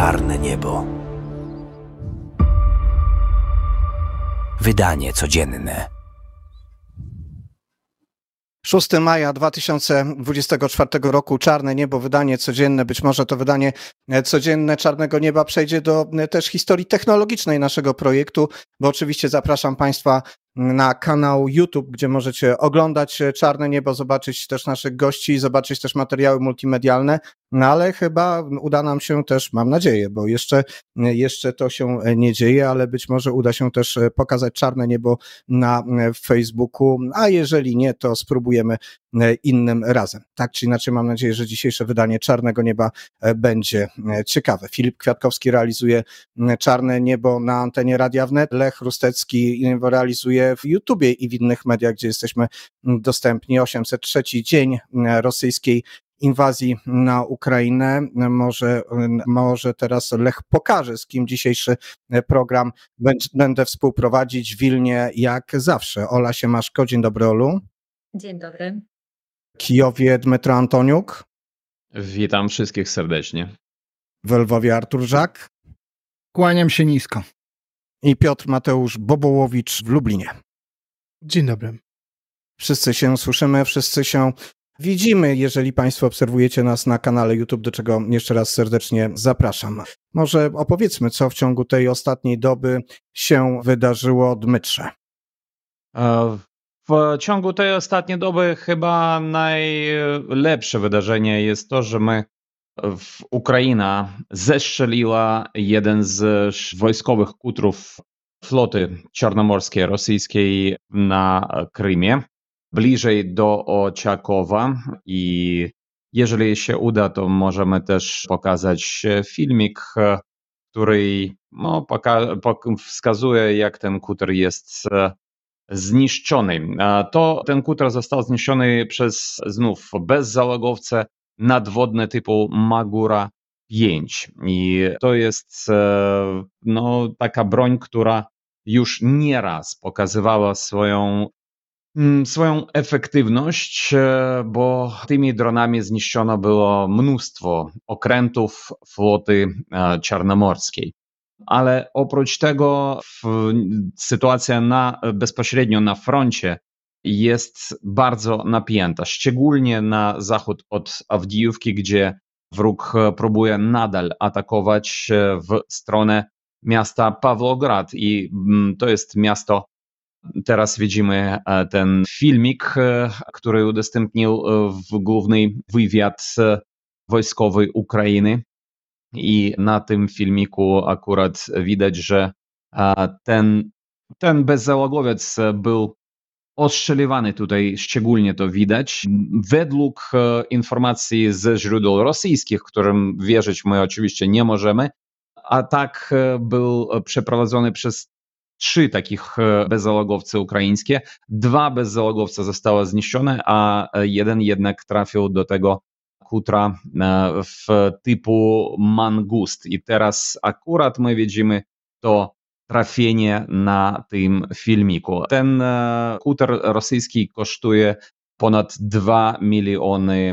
czarne niebo. Wydanie codzienne. 6 maja 2024 roku, Czarne Niebo, wydanie codzienne. Być może to wydanie codzienne Czarnego Nieba przejdzie do też historii technologicznej naszego projektu, bo oczywiście zapraszam Państwa na kanał YouTube, gdzie możecie oglądać Czarne Niebo, zobaczyć też naszych gości, zobaczyć też materiały multimedialne, no ale chyba uda nam się też, mam nadzieję, bo jeszcze to się nie dzieje, ale być może uda się też pokazać Czarne Niebo na Facebooku, a jeżeli nie, to spróbujemy innym razem. Tak czy inaczej, mam nadzieję, że dzisiejsze wydanie Czarnego Nieba będzie ciekawe. Filip Kwiatkowski realizuje Czarne Niebo na antenie Radia Wnet, Lech Rustecki realizuje w YouTubie i w innych mediach, gdzie jesteśmy dostępni. 803 dzień rosyjskiej inwazji na Ukrainę. Może teraz Lech pokaże, z kim dzisiejszy program będę współprowadzić w Wilnie, jak zawsze. Ola Siemaszko, dzień dobry, Olu. Dzień dobry. Kijowie Dmytro Antoniuk. Witam wszystkich serdecznie. W Lwowie Artur Żak. Kłaniam się nisko. I Piotr Mateusz Bobołowicz w Lublinie. Dzień dobry. Wszyscy się słyszymy, wszyscy się widzimy, jeżeli Państwo obserwujecie nas na kanale YouTube, do czego jeszcze raz serdecznie zapraszam. Może opowiedzmy, co w ciągu tej ostatniej doby się wydarzyło, Dmytrze. W ciągu tej ostatniej doby chyba najlepsze wydarzenie jest to, że Ukraina zestrzeliła jeden z wojskowych kutrów floty czarnomorskiej rosyjskiej na Krymie, bliżej do Ochakowa, i jeżeli się uda, to możemy też pokazać filmik, który wskazuje, jak ten kuter jest zniszczony. Ten kuter został zniszczony przez znów bezzałogowce nadwodne typu Magura 5. I to jest taka broń, która już nieraz pokazywała swoją efektywność, bo tymi dronami zniszczono było mnóstwo okrętów floty czarnomorskiej. Ale oprócz tego sytuacja bezpośrednio na froncie jest bardzo napięta, szczególnie na zachód od Awdijówki, gdzie wróg próbuje nadal atakować w stronę miasta Pawłograd, i to jest miasto. Teraz widzimy ten filmik, który udostępnił główny wywiad wojskowy Ukrainy, i na tym filmiku akurat widać, że ten bezzałogowiec był ostrzeliwany tutaj, szczególnie to widać. Według informacji ze źródeł rosyjskich, którym wierzyć my oczywiście nie możemy, atak był przeprowadzony przez 3 takich bezzałogowce ukraińskie. 2 bezzałogowce zostały zniszczone, a jeden jednak trafił do tego kutra w typu Mangust. I teraz akurat my widzimy to trafienie na tym filmiku. Ten kuter rosyjski kosztuje ponad $2 miliony.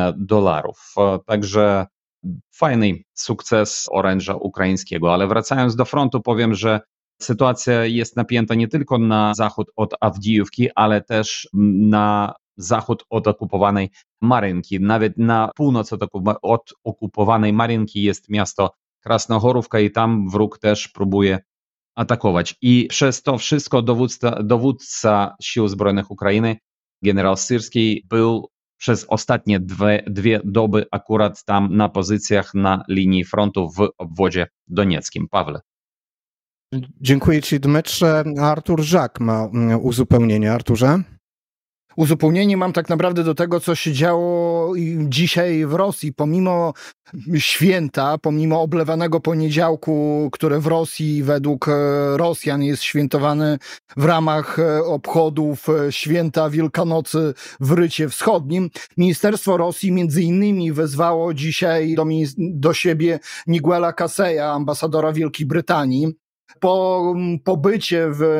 Także fajny sukces oręża ukraińskiego. Ale wracając do frontu, powiem, że sytuacja jest napięta nie tylko na zachód od Awdijówki, ale też na zachód od okupowanej Marynki. Nawet na północ od okupowanej Marynki jest miasto Krasnohorówka, i tam wróg też próbuje atakować. I przez to wszystko dowódca Sił Zbrojnych Ukrainy, generał Syrski, był przez ostatnie dwie doby akurat tam na pozycjach na linii frontu w obwodzie donieckim. Pawle. Dziękuję Ci, Dmytrze. Artur Żak ma uzupełnienie. Arturze? Uzupełnienie mam tak naprawdę do tego, co się działo dzisiaj w Rosji. Pomimo święta, pomimo oblewanego poniedziałku, które w Rosji według Rosjan jest świętowany w ramach obchodów święta Wielkanocy w Rycie Wschodnim, Ministerstwo Rosji między innymi wezwało dzisiaj do siebie Niguela Kaseja, ambasadora Wielkiej Brytanii. Po pobycie w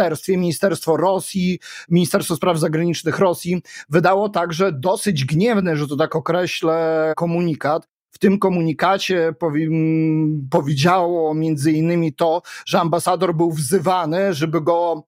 Ministerstwo Spraw Zagranicznych Rosji wydało także dosyć gniewny, że to tak określę, komunikat, w tym komunikacie powiedziało między innymi to, że ambasador był wzywany, żeby go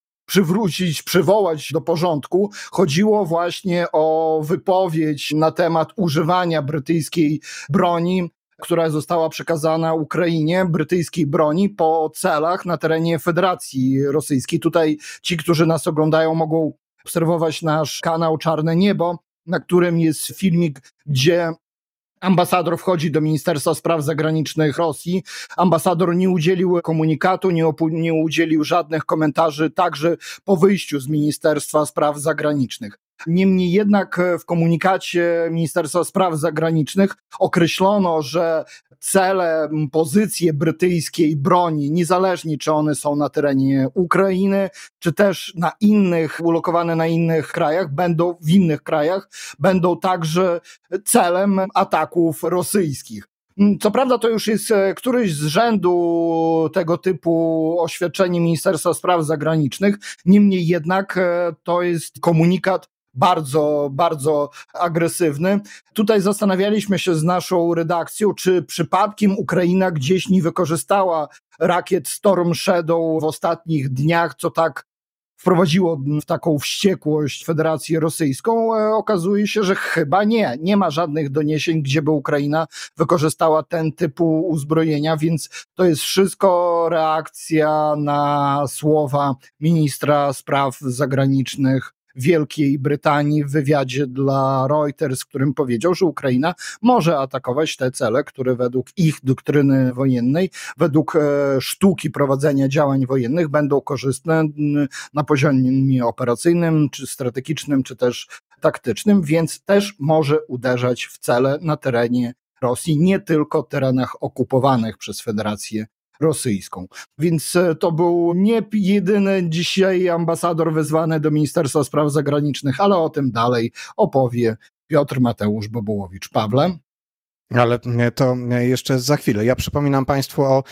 przywołać do porządku. Chodziło właśnie o wypowiedź na temat używania brytyjskiej broni, która została przekazana Ukrainie, brytyjskiej broni po celach na terenie Federacji Rosyjskiej. Tutaj ci, którzy nas oglądają, mogą obserwować nasz kanał Czarne Niebo, na którym jest filmik, gdzie ambasador wchodzi do Ministerstwa Spraw Zagranicznych Rosji. Ambasador nie udzielił komunikatu, nie udzielił żadnych komentarzy, także po wyjściu z Ministerstwa Spraw Zagranicznych. Niemniej jednak w komunikacie Ministerstwa Spraw Zagranicznych określono, że cele, pozycje brytyjskiej broni, niezależnie czy one są na terenie Ukrainy, czy też ulokowane na innych krajach, w innych krajach, będą także celem ataków rosyjskich. Co prawda to już jest któryś z rzędu tego typu oświadczenie Ministerstwa Spraw Zagranicznych, niemniej jednak to jest komunikat bardzo, bardzo agresywny. Tutaj zastanawialiśmy się z naszą redakcją, czy przypadkiem Ukraina gdzieś nie wykorzystała rakiet Storm Shadow w ostatnich dniach, co tak wprowadziło w taką wściekłość Federację Rosyjską. Okazuje się, że chyba nie. Nie ma żadnych doniesień, gdzie by Ukraina wykorzystała ten typu uzbrojenia, więc to jest wszystko reakcja na słowa ministra spraw zagranicznych Wielkiej Brytanii w wywiadzie dla Reuters, w którym powiedział, że Ukraina może atakować te cele, które według ich doktryny wojennej, według sztuki prowadzenia działań wojennych będą korzystne na poziomie operacyjnym, czy strategicznym, czy też taktycznym, więc też może uderzać w cele na terenie Rosji, nie tylko terenach okupowanych przez Federację Rosyjską. Więc to był nie jedyny dzisiaj ambasador wezwany do Ministerstwa Spraw Zagranicznych, ale o tym dalej opowie Piotr Mateusz Bobołowicz. Pawle? Ale to jeszcze za chwilę. Ja przypominam Państwu o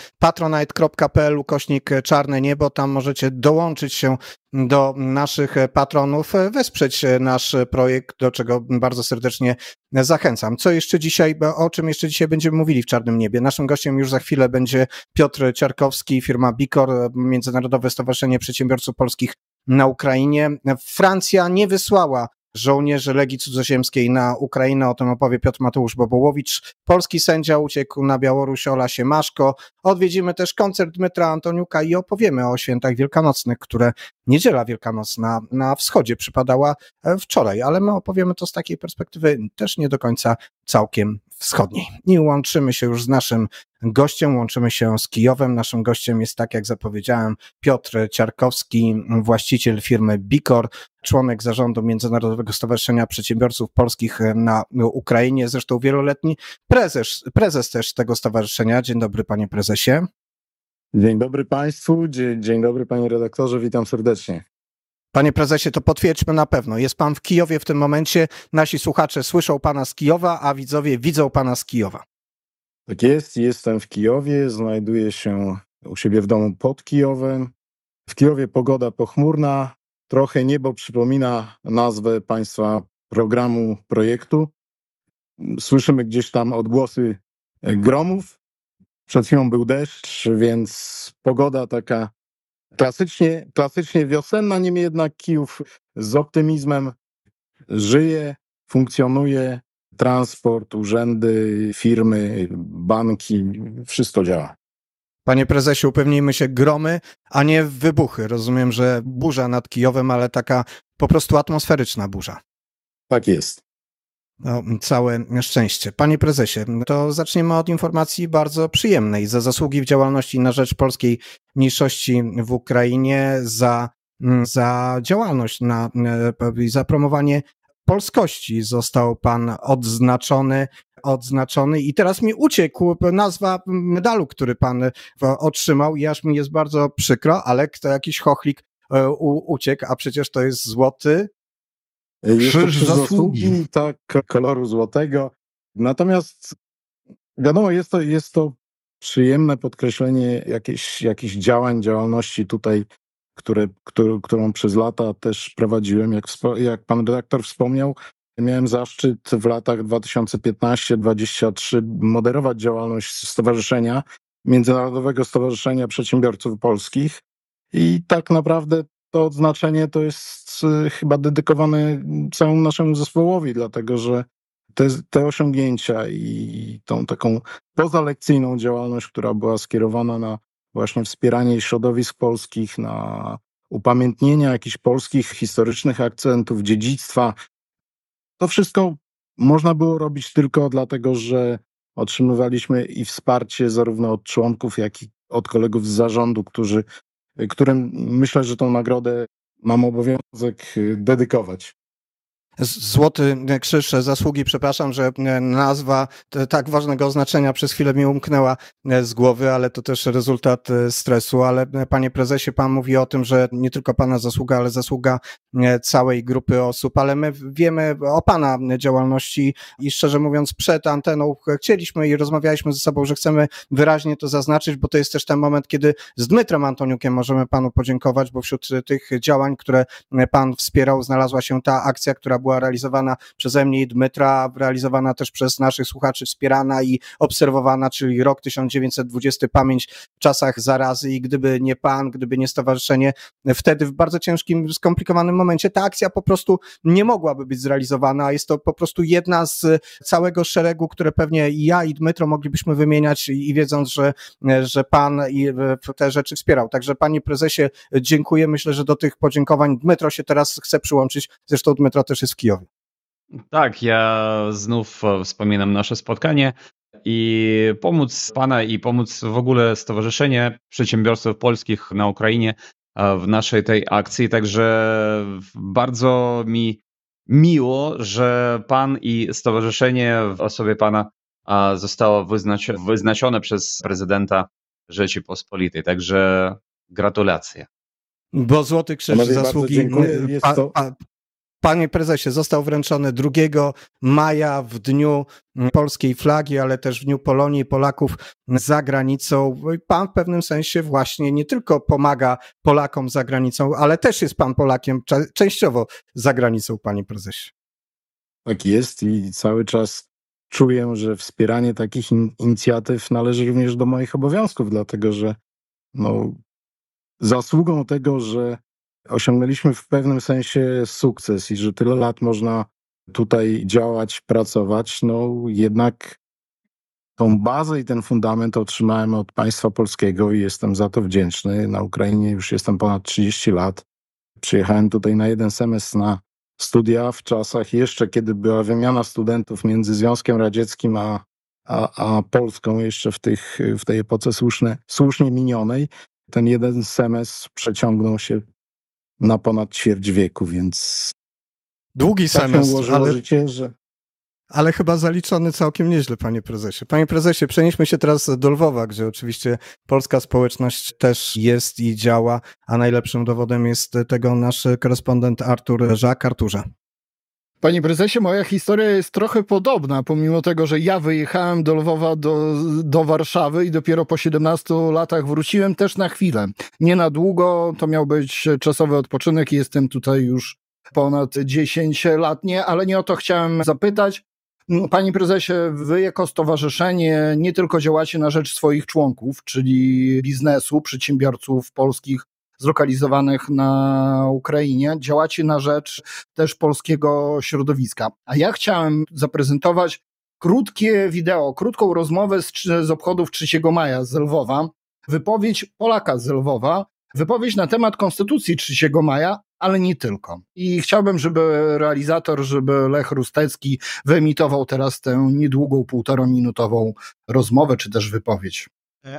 patronite.pl/Czarne Niebo. Tam możecie dołączyć się do naszych patronów, wesprzeć nasz projekt, do czego bardzo serdecznie zachęcam. O czym jeszcze dzisiaj będziemy mówili w Czarnym Niebie? Naszym gościem już za chwilę będzie Piotr Ciarkowski, firma BIKOR, Międzynarodowe Stowarzyszenie Przedsiębiorców Polskich na Ukrainie. Francja nie wysłała żołnierzy Legii Cudzoziemskiej na Ukrainę. O tym opowie Piotr Mateusz Bobołowicz. Polski sędzia uciekł na Białoruś, Ola Siemaszko. Odwiedzimy też koncert Dmytra Antoniuka i opowiemy o świętach wielkanocnych, które Niedziela Wielkanocna na wschodzie przypadała wczoraj, ale my opowiemy to z takiej perspektywy też nie do końca całkiem wschodniej. I łączymy się już z naszym gościem, łączymy się z Kijowem. Naszym gościem jest, tak jak zapowiedziałem, Piotr Ciarkowski, właściciel firmy BIKOR, członek zarządu Międzynarodowego Stowarzyszenia Przedsiębiorców Polskich na Ukrainie, zresztą wieloletni prezes też tego stowarzyszenia. Dzień dobry, panie prezesie. Dzień dobry Państwu, dzień dobry panie redaktorze, witam serdecznie. Panie prezesie, to potwierdźmy na pewno. Jest pan w Kijowie w tym momencie, nasi słuchacze słyszą pana z Kijowa, a widzowie widzą pana z Kijowa. Tak jest, jestem w Kijowie, znajduję się u siebie w domu pod Kijowem. W Kijowie pogoda pochmurna, trochę niebo przypomina nazwę państwa projektu. Słyszymy gdzieś tam odgłosy gromów. Przed chwilą był deszcz, więc pogoda taka klasycznie wiosenna, niemniej jednak Kijów z optymizmem żyje, funkcjonuje, transport, urzędy, firmy, banki, wszystko działa. Panie prezesie, upewnijmy się, gromy, a nie wybuchy. Rozumiem, że burza nad Kijowem, ale taka po prostu atmosferyczna burza. Tak jest. No, całe szczęście. Panie prezesie, to zaczniemy od informacji bardzo przyjemnej. Za zasługi w działalności na rzecz polskiej mniejszości w Ukrainie, za działalność, za promowanie polskości został pan odznaczony i teraz mi uciekł nazwa medalu, który pan otrzymał i aż mi jest bardzo przykro, ale to jakiś chochlik uciekł, a przecież to jest złoty Krzyż zasługi, tak, koloru złotego. Natomiast wiadomo, jest to przyjemne podkreślenie jakichś działalności tutaj, którą przez lata też prowadziłem, jak pan redaktor wspomniał. Miałem zaszczyt w latach 2015-2023 moderować działalność stowarzyszenia, Międzynarodowego Stowarzyszenia Przedsiębiorców Polskich i tak naprawdę to odznaczenie to jest chyba dedykowane całemu naszemu zespołowi, dlatego że te osiągnięcia i tą taką pozalekcyjną działalność, która była skierowana na właśnie wspieranie środowisk polskich, na upamiętnienie jakichś polskich historycznych akcentów, dziedzictwa, to wszystko można było robić tylko dlatego, że otrzymywaliśmy i wsparcie zarówno od członków, jak i od kolegów z zarządu, którym myślę, że tą nagrodę mam obowiązek dedykować. Złoty Krzyż Zasługi, przepraszam, że nazwa tak ważnego oznaczenia przez chwilę mi umknęła z głowy, ale to też rezultat stresu. Ale panie prezesie, pan mówi o tym, że nie tylko pana zasługa, ale zasługa całej grupy osób, ale my wiemy o pana działalności i szczerze mówiąc przed anteną chcieliśmy i rozmawialiśmy ze sobą, że chcemy wyraźnie to zaznaczyć, bo to jest też ten moment, kiedy z Dmytrem Antoniukiem możemy panu podziękować, bo wśród tych działań, które pan wspierał, znalazła się ta akcja, która była realizowana przeze mnie i Dmytra, realizowana też przez naszych słuchaczy, wspierana i obserwowana, czyli rok 1920, pamięć w czasach zarazy i gdyby nie pan, gdyby nie stowarzyszenie, wtedy w bardzo ciężkim, skomplikowanym momencie ta akcja po prostu nie mogłaby być zrealizowana. Jest to po prostu jedna z całego szeregu, które pewnie i ja i Dmytro moglibyśmy wymieniać i wiedząc, że pan i te rzeczy wspierał. Także panie prezesie, dziękuję. Myślę, że do tych podziękowań Dmytro się teraz chce przyłączyć. Zresztą Dmytro też jest w Kijowie. Tak, ja znów wspominam nasze spotkanie i pomóc pana i pomóc w ogóle Stowarzyszenie Przedsiębiorców Polskich na Ukrainie w naszej tej akcji. Także bardzo mi miło, że pan i stowarzyszenie w osobie pana zostało wyznaczone przez prezydenta Rzeczypospolitej. Także gratulacje. Bo Złoty Krzyż Panowie, Zasługi, dziękuję. panie prezesie, został wręczony 2 maja w Dniu Polskiej Flagi, ale też w Dniu Polonii i Polaków za granicą. Pan w pewnym sensie właśnie nie tylko pomaga Polakom za granicą, ale też jest pan Polakiem częściowo za granicą, panie prezesie. Tak jest i cały czas czuję, że wspieranie takich inicjatyw należy również do moich obowiązków, dlatego że zasługą tego, że osiągnęliśmy w pewnym sensie sukces i że tyle lat można tutaj działać, pracować, jednak tą bazę i ten fundament otrzymałem od państwa polskiego i jestem za to wdzięczny. Na Ukrainie już jestem ponad 30 lat. Przyjechałem tutaj na 1 semestr na studia w czasach jeszcze, kiedy była wymiana studentów między Związkiem Radzieckim a Polską, jeszcze w tej epoce słusznie minionej. Ten 1 semestr przeciągnął się na ponad ćwierć wieku, więc długi tak semestr, się ułożyło życie, że... Ale chyba zaliczony całkiem nieźle, panie prezesie. Panie prezesie, przenieśmy się teraz do Lwowa, gdzie oczywiście polska społeczność też jest i działa, a najlepszym dowodem jest tego nasz korespondent Artur Żak. Arturze. Panie prezesie, moja historia jest trochę podobna, pomimo tego, że ja wyjechałem do Lwowa, do Warszawy i dopiero po 17 latach wróciłem też na chwilę. Nie na długo, to miał być czasowy odpoczynek i jestem tutaj już ponad 10 lat, ale nie o to chciałem zapytać. Panie prezesie, wy jako stowarzyszenie nie tylko działacie na rzecz swoich członków, czyli biznesu, przedsiębiorców polskich zlokalizowanych na Ukrainie, działacie na rzecz też polskiego środowiska. A ja chciałem zaprezentować krótkie wideo, krótką rozmowę z obchodów 3 maja z Lwowa, wypowiedź Polaka z Lwowa, wypowiedź na temat Konstytucji 3 maja, ale nie tylko. I chciałbym, żeby realizator, żeby Lech Rustecki wyemitował teraz tę niedługą 1,5-minutową rozmowę, czy też wypowiedź.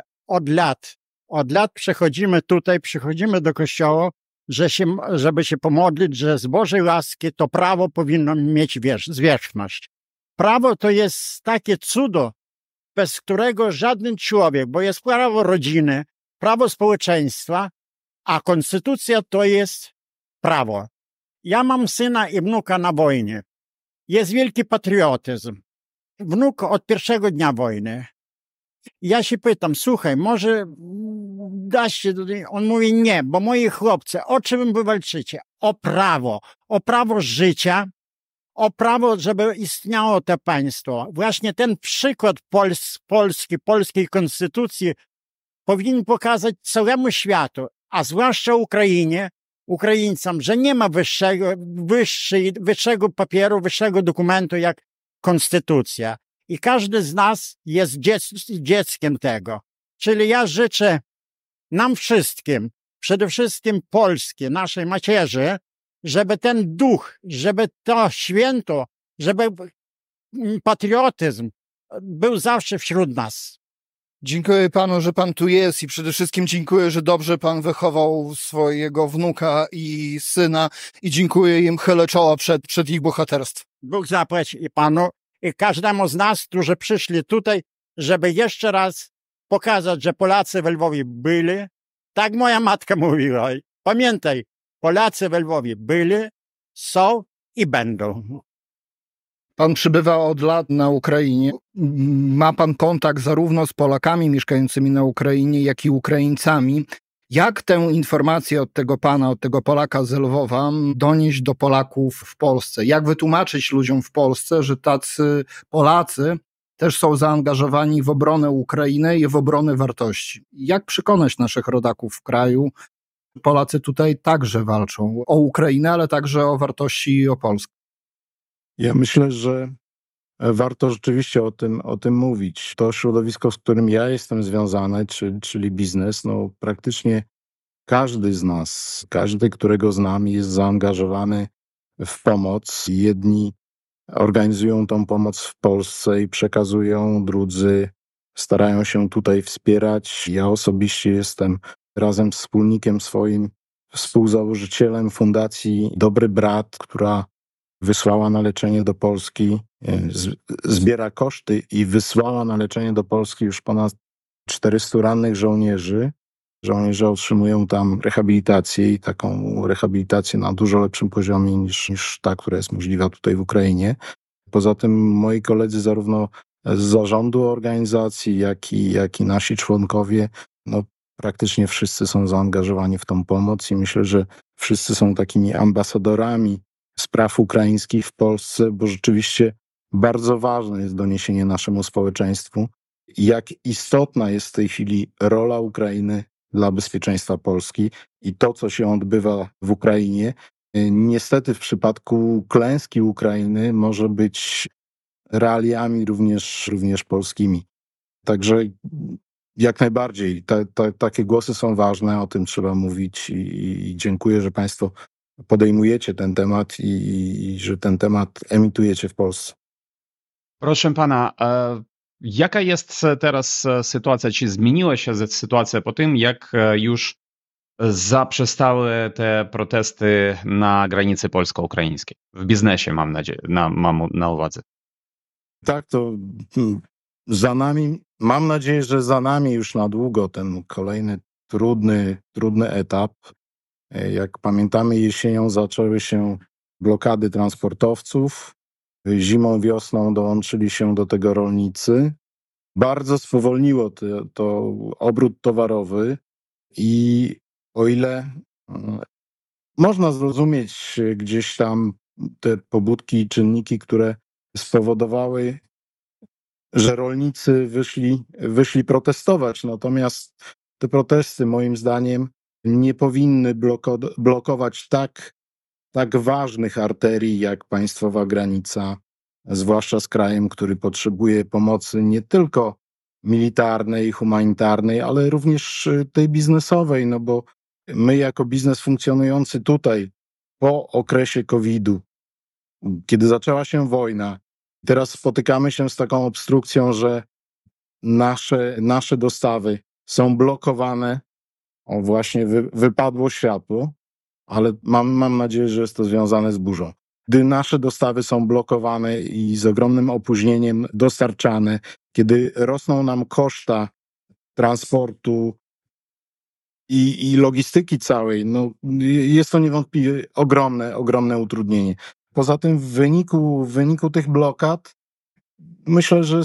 Od lat przychodzimy do kościoła, żeby się pomodlić, że z Bożej łaski to prawo powinno mieć zwierzchność. Prawo to jest takie cudo, bez którego żaden człowiek, bo jest prawo rodziny, prawo społeczeństwa, a konstytucja to jest prawo. Ja mam syna i wnuka na wojnie. Jest wielki patriotyzm. Wnuk od pierwszego dnia wojny. Ja się pytam, słuchaj, może dasz się tutaj? On mówi nie, bo moi chłopcy, o czym wy walczycie? O prawo życia, o prawo, żeby istniało to państwo. Właśnie ten przykład polskiej konstytucji powinien pokazać całemu światu, a zwłaszcza Ukraińcom, że nie ma wyższego papieru, wyższego dokumentu jak konstytucja. I każdy z nas jest dzieckiem tego. Czyli ja życzę nam wszystkim, przede wszystkim Polsce, naszej macierzy, żeby ten duch, żeby to święto, żeby patriotyzm był zawsze wśród nas. Dziękuję panu, że pan tu jest i przede wszystkim dziękuję, że dobrze pan wychował swojego wnuka i syna i dziękuję im, chylę czoła przed ich bohaterstwem. Bóg zapłać i panu i każdemu z nas, którzy przyszli tutaj, żeby jeszcze raz pokazać, że Polacy we Lwowie byli. Tak moja matka mówiła. Pamiętaj, Polacy we Lwowie byli, są i będą. Pan przybywa od lat na Ukrainie. Ma pan kontakt zarówno z Polakami mieszkającymi na Ukrainie, jak i Ukraińcami. Jak tę informację od tego pana, od tego Polaka z Lwowa donieść do Polaków w Polsce? Jak wytłumaczyć ludziom w Polsce, że tacy Polacy też są zaangażowani w obronę Ukrainy i w obronę wartości? Jak przekonać naszych rodaków w kraju? Polacy tutaj także walczą o Ukrainę, ale także o wartości i o Polskę. Ja myślę, że warto rzeczywiście o tym mówić. To środowisko, z którym ja jestem związany, czyli biznes, no praktycznie każdy z nas, każdy, którego znam, jest zaangażowany w pomoc. Jedni organizują tą pomoc w Polsce i przekazują, drudzy starają się tutaj wspierać. Ja osobiście jestem razem z wspólnikiem swoim, współzałożycielem Fundacji Dobry Brat, która wysłała na leczenie do Polski, zbiera koszty i wysłała na leczenie do Polski już ponad 400 rannych żołnierzy. Żołnierze otrzymują tam rehabilitację i taką rehabilitację na dużo lepszym poziomie niż ta, która jest możliwa tutaj w Ukrainie. Poza tym moi koledzy zarówno z zarządu organizacji, jak i nasi członkowie, no praktycznie wszyscy są zaangażowani w tą pomoc i myślę, że wszyscy są takimi ambasadorami spraw ukraińskich w Polsce, bo rzeczywiście bardzo ważne jest doniesienie naszemu społeczeństwu, jak istotna jest w tej chwili rola Ukrainy dla bezpieczeństwa Polski i to, co się odbywa w Ukrainie. Niestety w przypadku klęski Ukrainy może być realiami również polskimi. Także jak najbardziej takie głosy są ważne, o tym trzeba mówić i dziękuję, że państwo podejmujecie ten temat i że ten temat emitujecie w Polsce. Proszę pana, jaka jest teraz sytuacja? Czy zmieniła się sytuacja po tym, jak już zaprzestały te protesty na granicy polsko-ukraińskiej? W biznesie mam nadzieję, mam na uwadze. Tak, to za nami, mam nadzieję, że za nami już na długo ten kolejny trudny etap. Jak pamiętamy, jesienią zaczęły się blokady transportowców. Zimą, wiosną dołączyli się do tego rolnicy. Bardzo spowolniło to obrót towarowy i o ile można zrozumieć gdzieś tam te pobudki i czynniki, które spowodowały, że rolnicy wyszli protestować, natomiast te protesty moim zdaniem nie powinny blokować tak ważnych arterii jak państwowa granica, zwłaszcza z krajem, który potrzebuje pomocy nie tylko militarnej, humanitarnej, ale również tej biznesowej, no bo my jako biznes funkcjonujący tutaj po okresie COVID-u, kiedy zaczęła się wojna, teraz spotykamy się z taką obstrukcją, że nasze dostawy są blokowane. O, właśnie wypadło światło, ale mam nadzieję, że jest to związane z burzą. Gdy nasze dostawy są blokowane i z ogromnym opóźnieniem dostarczane, kiedy rosną nam koszta transportu i logistyki całej, no, jest to niewątpliwie ogromne utrudnienie. Poza tym w wyniku tych blokad myślę, że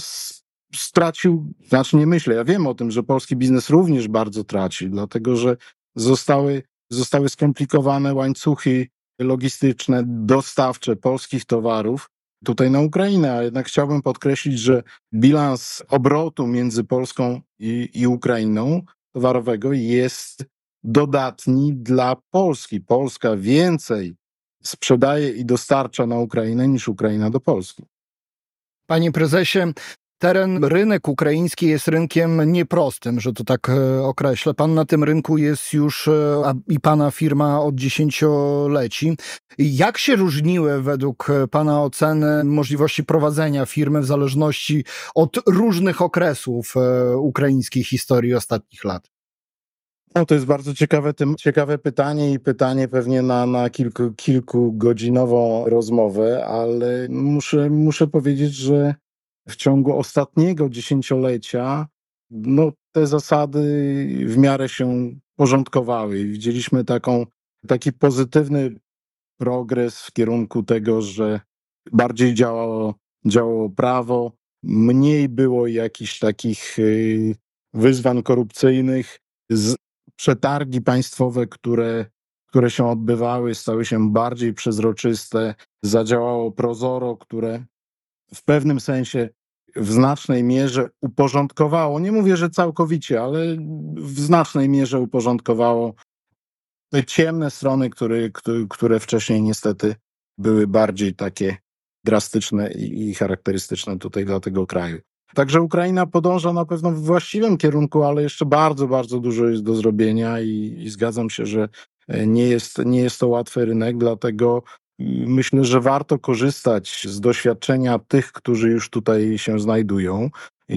ja wiem o tym, że polski biznes również bardzo traci, dlatego że zostały skomplikowane łańcuchy logistyczne, dostawcze polskich towarów tutaj na Ukrainę, a jednak chciałbym podkreślić, że bilans obrotu między Polską i Ukrainą towarowego jest dodatni dla Polski. Polska więcej sprzedaje i dostarcza na Ukrainę niż Ukraina do Polski. Panie prezesie, rynek ukraiński jest rynkiem nieprostym, że to tak określę. Pan na tym rynku jest już i pana firma od dziesięcioleci. Jak się różniły według pana oceny możliwości prowadzenia firmy w zależności od różnych okresów ukraińskiej historii ostatnich lat? No, to jest bardzo ciekawe pytanie i pytanie pewnie na kilkugodzinową rozmowę, ale muszę powiedzieć, że w ciągu ostatniego dziesięciolecia te zasady w miarę się porządkowały. Widzieliśmy taki pozytywny progres w kierunku tego, że bardziej działało prawo, mniej było jakichś takich wyzwań korupcyjnych. Przetargi państwowe, które się odbywały, stały się bardziej przezroczyste. Zadziałało Prozoro, które w pewnym sensie w znacznej mierze uporządkowało, nie mówię, że całkowicie, ale w znacznej mierze uporządkowało te ciemne strony, które wcześniej niestety były bardziej takie drastyczne i charakterystyczne tutaj dla tego kraju. Także Ukraina podąża na pewno w właściwym kierunku, ale jeszcze bardzo, bardzo dużo jest do zrobienia i zgadzam się, że nie jest to łatwy rynek, dlatego myślę, że warto korzystać z doświadczenia tych, którzy już tutaj się znajdują.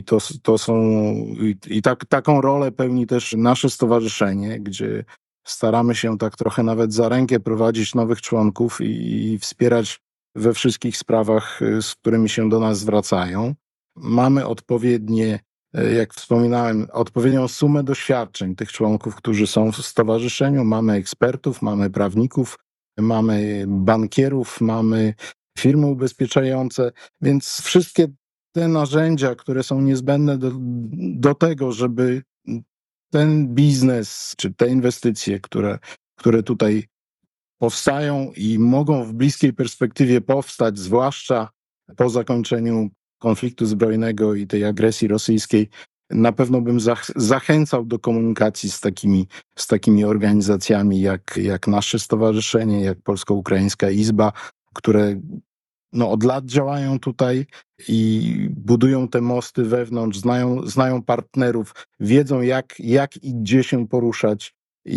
Taką rolę pełni też nasze stowarzyszenie, gdzie staramy się tak trochę nawet za rękę prowadzić nowych członków i wspierać we wszystkich sprawach, z którymi się do nas zwracają. Mamy jak wspominałem, odpowiednią sumę doświadczeń tych członków, którzy są w stowarzyszeniu. Mamy ekspertów, mamy prawników, mamy bankierów, mamy firmy ubezpieczające, więc wszystkie te narzędzia, które są niezbędne do tego, żeby ten biznes czy te inwestycje, które tutaj powstają i mogą w bliskiej perspektywie powstać, zwłaszcza po zakończeniu konfliktu zbrojnego i tej agresji rosyjskiej, na pewno bym zachęcał do komunikacji z takimi organizacjami jak nasze stowarzyszenie, jak Polsko-Ukraińska Izba, które od lat działają tutaj i budują te mosty wewnątrz, znają partnerów, wiedzą jak i gdzie się poruszać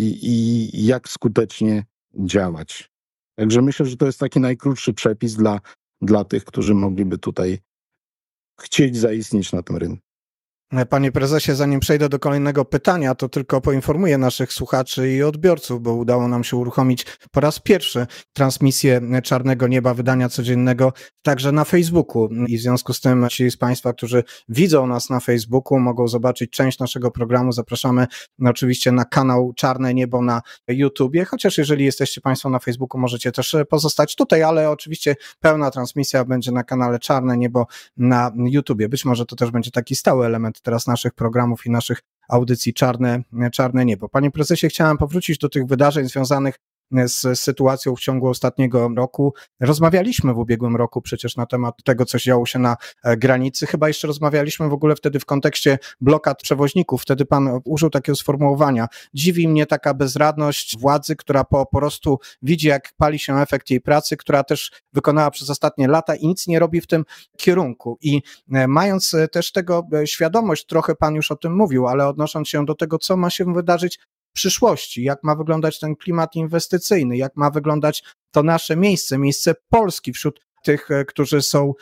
i jak skutecznie działać. Także myślę, że to jest taki najkrótszy przepis dla tych, którzy mogliby tutaj chcieć zaistnieć na tym rynku. Panie prezesie, zanim przejdę do kolejnego pytania, to tylko poinformuję naszych słuchaczy i odbiorców, bo udało nam się uruchomić po raz pierwszy transmisję Czarnego Nieba, wydania codziennego, także na Facebooku. I w związku z tym ci z Państwa, którzy widzą nas na Facebooku, mogą zobaczyć część naszego programu. Zapraszamy oczywiście na kanał Czarne Niebo na YouTubie, chociaż jeżeli jesteście Państwo na Facebooku, możecie też pozostać tutaj, ale oczywiście pełna transmisja będzie na kanale Czarne Niebo na YouTubie. Być może to też będzie taki stały element teraz naszych programów i naszych audycji Czarne Niebo. Panie prezesie, chciałem powrócić do tych wydarzeń związanych z sytuacją w ciągu ostatniego roku. Rozmawialiśmy w ubiegłym roku przecież na temat tego, co działo się na granicy. Chyba jeszcze rozmawialiśmy w ogóle wtedy w kontekście blokad przewoźników. Wtedy pan użył takiego sformułowania. Dziwi mnie taka bezradność władzy, która po prostu widzi, jak pali się efekt jej pracy, która też wykonała przez ostatnie lata i nic nie robi w tym kierunku. I mając też tego świadomość, trochę pan już o tym mówił, ale odnosząc się do tego, co ma się wydarzyć przyszłości, jak ma wyglądać ten klimat inwestycyjny, jak ma wyglądać to nasze miejsce Polski wśród tych, którzy są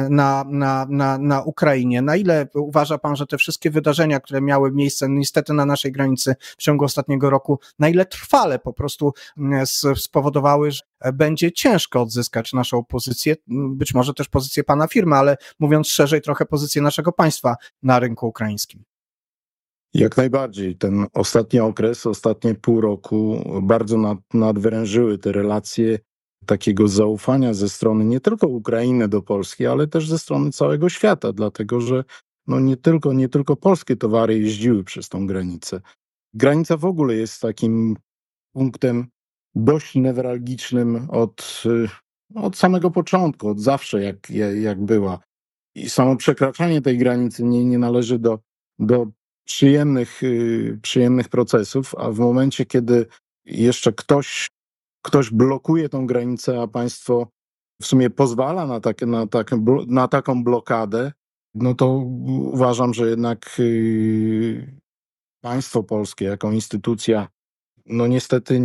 na Ukrainie. Na ile uważa pan, że te wszystkie wydarzenia, które miały miejsce niestety na naszej granicy w ciągu ostatniego roku, na ile trwale po prostu spowodowały, że będzie ciężko odzyskać naszą pozycję, być może też pozycję pana firmy, ale mówiąc szerzej, trochę pozycję naszego państwa na rynku ukraińskim? Jak najbardziej. Ten ostatni okres, ostatnie pół roku bardzo nadwyrężyły te relacje takiego zaufania ze strony nie tylko Ukrainy do Polski, ale też ze strony całego świata, dlatego że nie tylko polskie towary jeździły przez tą granicę. Granica w ogóle jest takim punktem dość newralgicznym od samego początku, od zawsze jak była. I samo przekraczanie tej granicy nie należy do przyjemnych procesów, a w momencie, kiedy jeszcze ktoś blokuje tą granicę, a państwo w sumie pozwala na taką blokadę, no to uważam, że jednak państwo polskie jako instytucja no niestety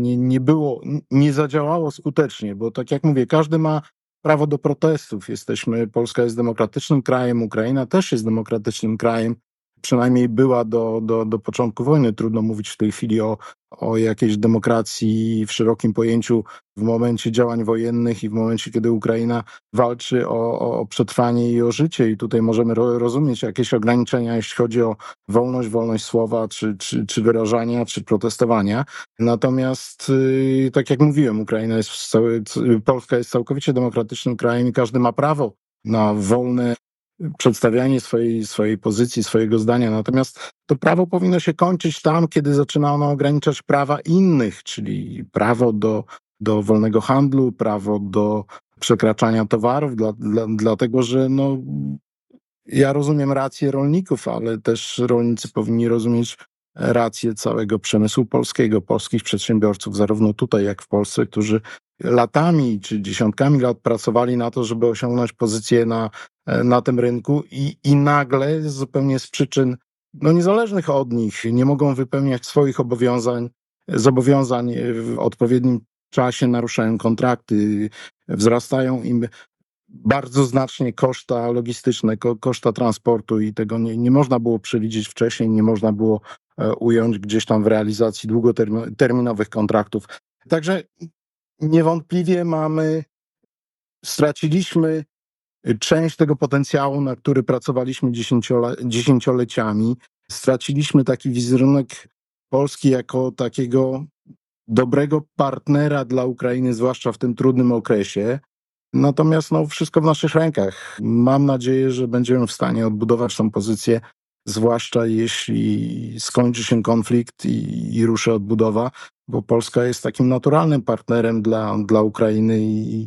nie zadziałało skutecznie, bo tak jak mówię, każdy ma prawo do protestów. Polska jest demokratycznym krajem, Ukraina też jest demokratycznym krajem, przynajmniej była do początku wojny. Trudno mówić w tej chwili o jakiejś demokracji w szerokim pojęciu w momencie działań wojennych i w momencie, kiedy Ukraina walczy o przetrwanie i o życie. I tutaj możemy rozumieć jakieś ograniczenia, jeśli chodzi o wolność słowa, czy wyrażania, czy protestowania. Natomiast, tak jak mówiłem, Polska jest całkowicie demokratycznym krajem i każdy ma prawo na wolne przedstawianie swojej pozycji, swojego zdania. Natomiast to prawo powinno się kończyć tam, kiedy zaczyna ono ograniczać prawa innych, czyli prawo do wolnego handlu, prawo do przekraczania towarów, dlatego że ja rozumiem rację rolników, ale też rolnicy powinni rozumieć rację całego przemysłu polskiego, polskich przedsiębiorców, zarówno tutaj, jak w Polsce, którzy latami czy dziesiątkami lat pracowali na to, żeby osiągnąć pozycję na tym rynku i nagle zupełnie z przyczyn niezależnych od nich nie mogą wypełniać swoich zobowiązań w odpowiednim czasie, naruszają kontrakty, wzrastają im bardzo znacznie koszta logistyczne, koszta transportu i tego nie można było przewidzieć wcześniej, nie można było ująć gdzieś tam w realizacji długoterminowych kontraktów. Także niewątpliwie straciliśmy część tego potencjału, na który pracowaliśmy dziesięcioleciami. Straciliśmy taki wizerunek Polski jako takiego dobrego partnera dla Ukrainy, zwłaszcza w tym trudnym okresie. Natomiast wszystko w naszych rękach. Mam nadzieję, że będziemy w stanie odbudować tą pozycję, zwłaszcza jeśli skończy się konflikt i ruszy odbudowa, bo Polska jest takim naturalnym partnerem dla Ukrainy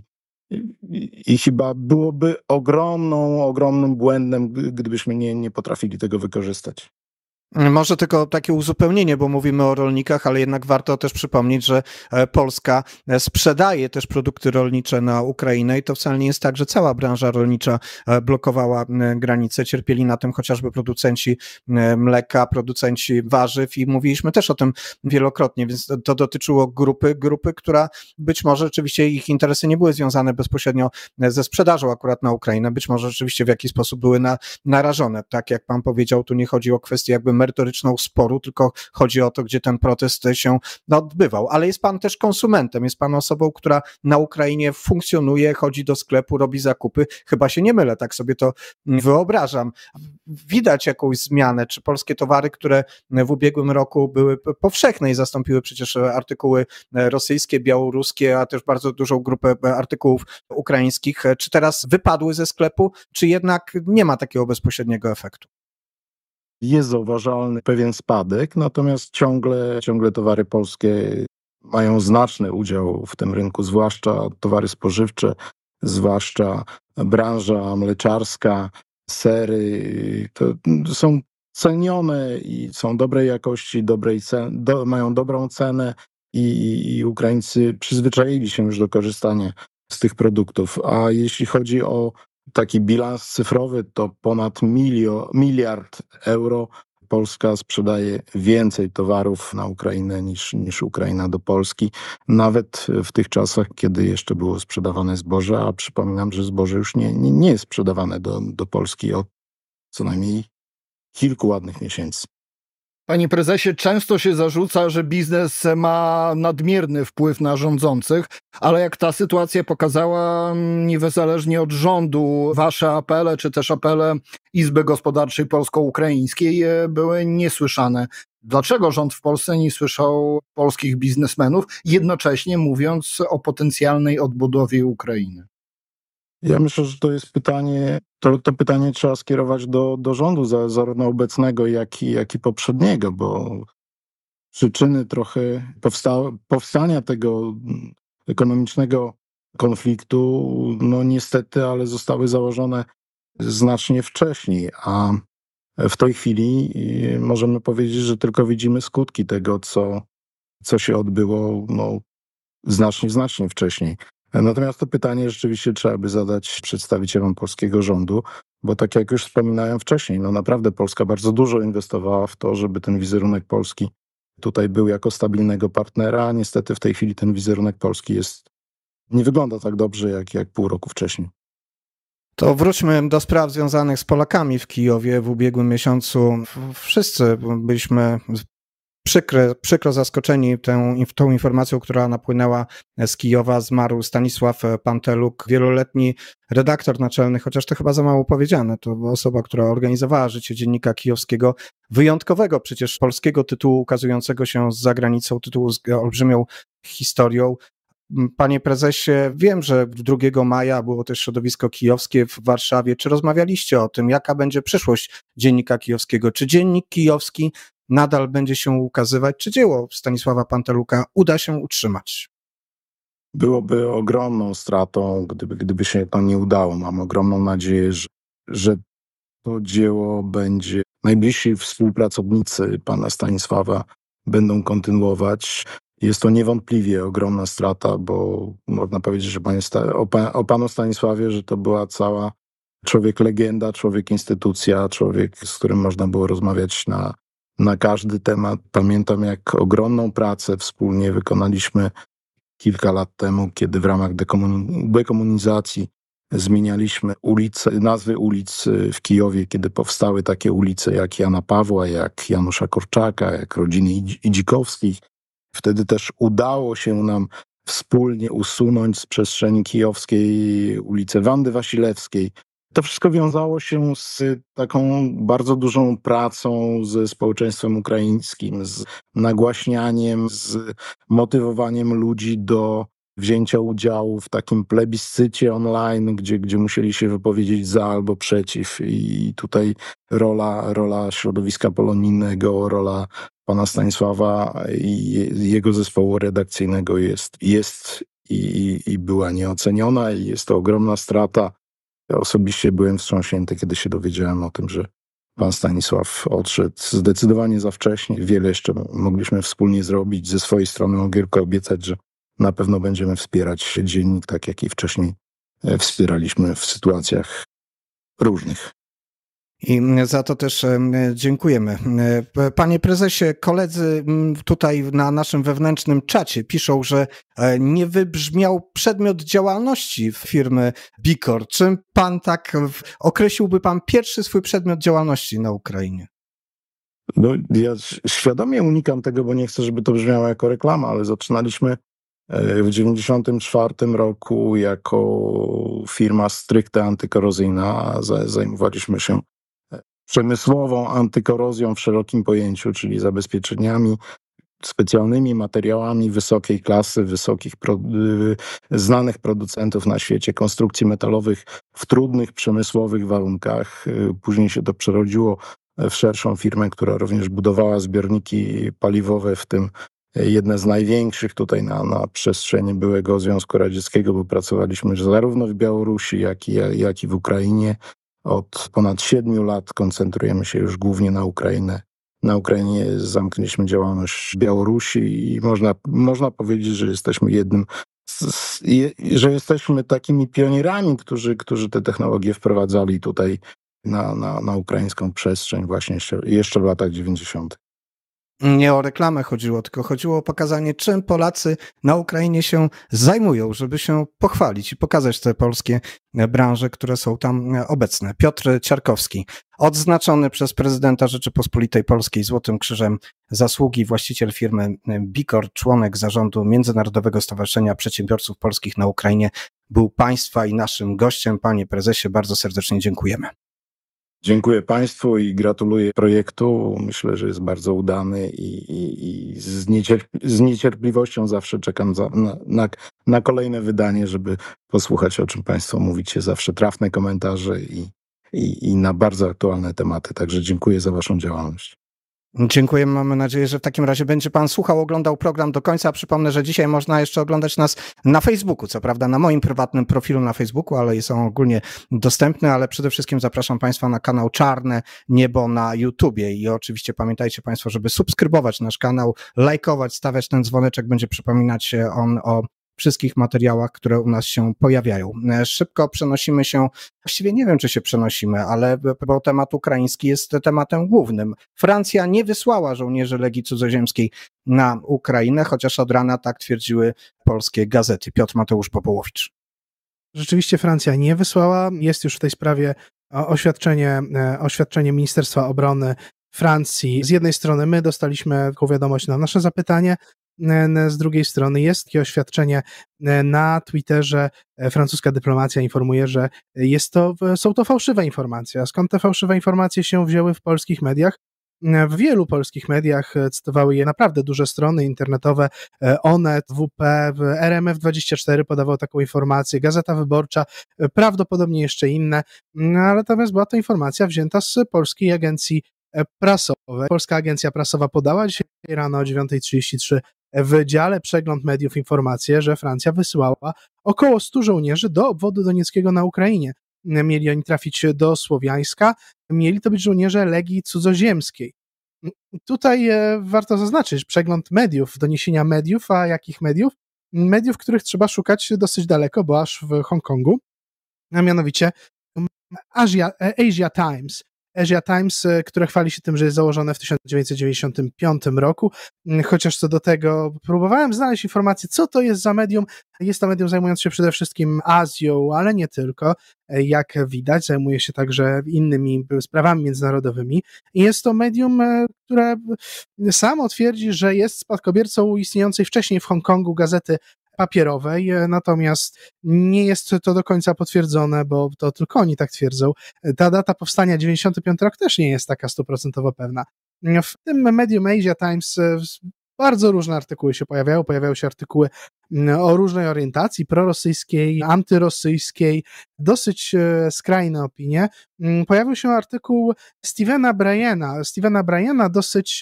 i chyba byłoby ogromnym błędem, gdybyśmy nie potrafili tego wykorzystać. Może tylko takie uzupełnienie, bo mówimy o rolnikach, ale jednak warto też przypomnieć, że Polska sprzedaje też produkty rolnicze na Ukrainę i to wcale nie jest tak, że cała branża rolnicza blokowała granice. Cierpieli na tym chociażby producenci mleka, producenci warzyw i mówiliśmy też o tym wielokrotnie, więc to dotyczyło grupy, która być może rzeczywiście ich interesy nie były związane bezpośrednio ze sprzedażą akurat na Ukrainę, być może rzeczywiście w jakiś sposób były narażone. Tak jak pan powiedział, tu nie chodzi o kwestię jakby merytoryczną sporu, tylko chodzi o to, gdzie ten protest się odbywał. Ale jest pan też konsumentem, jest pan osobą, która na Ukrainie funkcjonuje, chodzi do sklepu, robi zakupy. Chyba się nie mylę, tak sobie to wyobrażam. Widać jakąś zmianę, czy polskie towary, które w ubiegłym roku były powszechne i zastąpiły przecież artykuły rosyjskie, białoruskie, a też bardzo dużą grupę artykułów ukraińskich, czy teraz wypadły ze sklepu, czy jednak nie ma takiego bezpośredniego efektu? Jest zauważalny pewien spadek, natomiast ciągle towary polskie mają znaczny udział w tym rynku, zwłaszcza towary spożywcze, zwłaszcza branża mleczarska, sery. To są cenione i są dobrej jakości, mają dobrą cenę i Ukraińcy przyzwyczaili się już do korzystania z tych produktów. A jeśli chodzi o taki bilans cyfrowy, to ponad miliard euro Polska sprzedaje więcej towarów na Ukrainę niż Ukraina do Polski. Nawet w tych czasach, kiedy jeszcze było sprzedawane zboże, a przypominam, że zboże już nie jest sprzedawane do Polski od co najmniej kilku ładnych miesięcy. Panie prezesie, często się zarzuca, że biznes ma nadmierny wpływ na rządzących, ale jak ta sytuacja pokazała, niezależnie od rządu, wasze apele, czy też apele Izby Gospodarczej Polsko-Ukraińskiej były niesłyszane. Dlaczego rząd w Polsce nie słyszał polskich biznesmenów, jednocześnie mówiąc o potencjalnej odbudowie Ukrainy? Ja myślę, że to jest pytanie, to pytanie trzeba skierować do rządu, zarówno obecnego, jak i poprzedniego, bo przyczyny trochę powstania tego ekonomicznego konfliktu, no niestety, ale zostały założone znacznie wcześniej, a w tej chwili możemy powiedzieć, że tylko widzimy skutki tego, co się odbyło no, znacznie wcześniej. Natomiast to pytanie rzeczywiście trzeba by zadać przedstawicielom polskiego rządu, bo tak jak już wspominałem wcześniej, no naprawdę Polska bardzo dużo inwestowała w to, żeby ten wizerunek Polski tutaj był jako stabilnego partnera, a niestety w tej chwili ten wizerunek Polski nie wygląda tak dobrze jak pół roku wcześniej. To wróćmy do spraw związanych z Polakami w Kijowie. W ubiegłym miesiącu wszyscy byliśmy przykro zaskoczeni tą informacją, która napłynęła z Kijowa. Zmarł Stanisław Panteluk, wieloletni redaktor naczelny, chociaż to chyba za mało powiedziane. To osoba, która organizowała życie Dziennika Kijowskiego, wyjątkowego przecież polskiego tytułu ukazującego się z zagranicą, tytułu z olbrzymią historią. Panie prezesie, wiem, że 2 maja było też środowisko kijowskie w Warszawie. Czy rozmawialiście o tym, jaka będzie przyszłość Dziennika Kijowskiego? Czy Dziennik Kijowski nadal będzie się ukazywać? Czy dzieło Stanisława Panteluka uda się utrzymać? Byłoby ogromną stratą, gdyby się to nie udało. Mam ogromną nadzieję, że to dzieło będzie. Najbliżsi współpracownicy pana Stanisława będą kontynuować. Jest to niewątpliwie ogromna strata, bo można powiedzieć, że o panu Stanisławie, że to była cała człowiek legenda, człowiek instytucja, człowiek, z którym można było rozmawiać na każdy temat. Pamiętam, jak ogromną pracę wspólnie wykonaliśmy kilka lat temu, kiedy w ramach dekomunizacji zmienialiśmy nazwy ulic w Kijowie, kiedy powstały takie ulice jak Jana Pawła, jak Janusza Korczaka, jak rodziny Idzikowskich. Wtedy też udało się nam wspólnie usunąć z przestrzeni kijowskiej ulicę Wandy Wasilewskiej. To wszystko wiązało się z taką bardzo dużą pracą ze społeczeństwem ukraińskim, z nagłaśnianiem, z motywowaniem ludzi do wzięcia udziału w takim plebiscycie online, gdzie musieli się wypowiedzieć za albo przeciw. I tutaj rola środowiska polonijnego, rola pana Stanisława i jego zespołu redakcyjnego jest i była nieoceniona i jest to ogromna strata. Ja osobiście byłem wstrząśnięty, kiedy się dowiedziałem o tym, że pan Stanisław odszedł zdecydowanie za wcześnie. Wiele jeszcze mogliśmy wspólnie zrobić. Ze swojej strony mogę tylko obiecać, że na pewno będziemy wspierać dziennik, tak jak i wcześniej wspieraliśmy w sytuacjach różnych. I za to też dziękujemy. Panie prezesie, koledzy tutaj na naszym wewnętrznym czacie piszą, że nie wybrzmiał przedmiot działalności firmy Bicor. Czym pan określiłby pan pierwszy swój przedmiot działalności na Ukrainie? No, ja świadomie unikam tego, bo nie chcę, żeby to brzmiało jako reklama, ale zaczynaliśmy w 1994 roku jako firma stricte antykorozyjna. Zajmowaliśmy się przemysłową antykorozją w szerokim pojęciu, czyli zabezpieczeniami, specjalnymi materiałami wysokiej klasy, znanych producentów na świecie, konstrukcji metalowych w trudnych przemysłowych warunkach. Później się to przerodziło w szerszą firmę, która również budowała zbiorniki paliwowe, w tym jedne z największych tutaj na przestrzeni byłego Związku Radzieckiego, bo pracowaliśmy zarówno w Białorusi, jak i w Ukrainie. Od ponad 7 lat koncentrujemy się już głównie na Ukrainę. Na Ukrainie zamknęliśmy działalność w Białorusi i można powiedzieć, że jesteśmy że jesteśmy takimi pionierami, którzy te technologie wprowadzali tutaj na ukraińską przestrzeń właśnie jeszcze w latach 90. Nie o reklamę chodziło, tylko chodziło o pokazanie, czym Polacy na Ukrainie się zajmują, żeby się pochwalić i pokazać te polskie branże, które są tam obecne. Piotr Ciarkowski, odznaczony przez prezydenta Rzeczypospolitej Polskiej Złotym Krzyżem Zasługi, właściciel firmy Bicor, członek zarządu Międzynarodowego Stowarzyszenia Przedsiębiorców Polskich na Ukrainie, był państwa i naszym gościem. Panie prezesie, bardzo serdecznie dziękujemy. Dziękuję państwu i gratuluję projektu. Myślę, że jest bardzo udany i z niecierpliwością zawsze czekam na kolejne wydanie, żeby posłuchać, o czym państwo mówicie. Zawsze trafne komentarze i na bardzo aktualne tematy. Także dziękuję za waszą działalność. Dziękujemy. Mamy nadzieję, że w takim razie będzie pan słuchał, oglądał program do końca. Przypomnę, że dzisiaj można jeszcze oglądać nas na Facebooku. Co prawda na moim prywatnym profilu na Facebooku, ale jest on ogólnie dostępny, ale przede wszystkim zapraszam państwa na kanał Czarne Niebo na YouTubie i oczywiście pamiętajcie państwo, żeby subskrybować nasz kanał, lajkować, stawiać ten dzwoneczek, będzie przypominać się on o wszystkich materiałach, które u nas się pojawiają. Szybko przenosimy się, właściwie nie wiem, czy się przenosimy, ale bo temat ukraiński jest tematem głównym. Francja nie wysłała żołnierzy Legii Cudzoziemskiej na Ukrainę, chociaż od rana tak twierdziły polskie gazety. Piotr Mateusz Popołowicz. Rzeczywiście Francja nie wysłała. Jest już w tej sprawie oświadczenie Ministerstwa Obrony Francji. Z jednej strony my dostaliśmy taką wiadomość na nasze zapytanie, z drugiej strony jest takie oświadczenie na Twitterze. Francuska dyplomacja informuje, że są to fałszywe informacje. A skąd te fałszywe informacje się wzięły w polskich mediach? W wielu polskich mediach cytowały je naprawdę duże strony internetowe. Onet, WP, RMF24 podawał taką informację, Gazeta Wyborcza, prawdopodobnie jeszcze inne. Natomiast była to informacja wzięta z Polskiej Agencji Prasowej. Polska Agencja Prasowa podała dzisiaj rano o 9:33 w dziale Przegląd Mediów informację, że Francja wysyłała około 100 żołnierzy do obwodu donieckiego na Ukrainie. Mieli oni trafić do Słowiańska, mieli to być żołnierze Legii Cudzoziemskiej. Tutaj warto zaznaczyć przegląd mediów, doniesienia mediów, a jakich mediów? Mediów, których trzeba szukać dosyć daleko, bo aż w Hongkongu, a mianowicie Asia Times. Asia Times, które chwali się tym, że jest założone w 1995 roku, chociaż co do tego próbowałem znaleźć informację, co to jest za medium. Jest to medium zajmujące się przede wszystkim Azją, ale nie tylko. Jak widać, zajmuje się także innymi sprawami międzynarodowymi. Jest to medium, które samo twierdzi, że jest spadkobiercą istniejącej wcześniej w Hongkongu gazety papierowej, natomiast nie jest to do końca potwierdzone, bo to tylko oni tak twierdzą. Ta data powstania 95 rok też nie jest taka 100% pewna. W tym medium Asia Times bardzo różne artykuły się pojawiają. Pojawiają się artykuły o różnej orientacji, prorosyjskiej, antyrosyjskiej, dosyć skrajne opinie. Pojawił się artykuł Stevena Bryana, dosyć,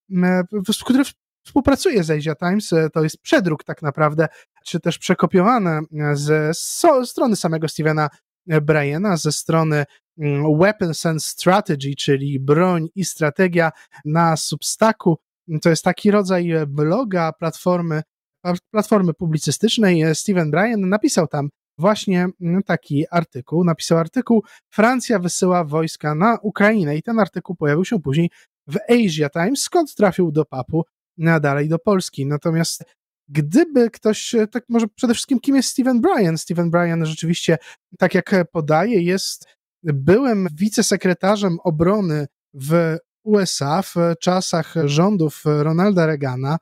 który współpracuje z Asia Times, to jest przedruk tak naprawdę, czy też przekopiowane ze strony samego Stevena Bryana, ze strony Weapons and Strategy, czyli broń i strategia na Substacku. To jest taki rodzaj bloga, platformy publicystycznej. Steven Bryan napisał tam właśnie taki artykuł. Napisał artykuł Francja wysyła wojska na Ukrainę i ten artykuł pojawił się później w Asia Times, skąd trafił do PAP-u, a dalej do Polski. Natomiast gdyby ktoś, tak może przede wszystkim kim jest Steven Bryan? Steven Bryan rzeczywiście, tak jak podaje, jest byłym wicesekretarzem obrony w USA w czasach rządów Ronalda Reagana.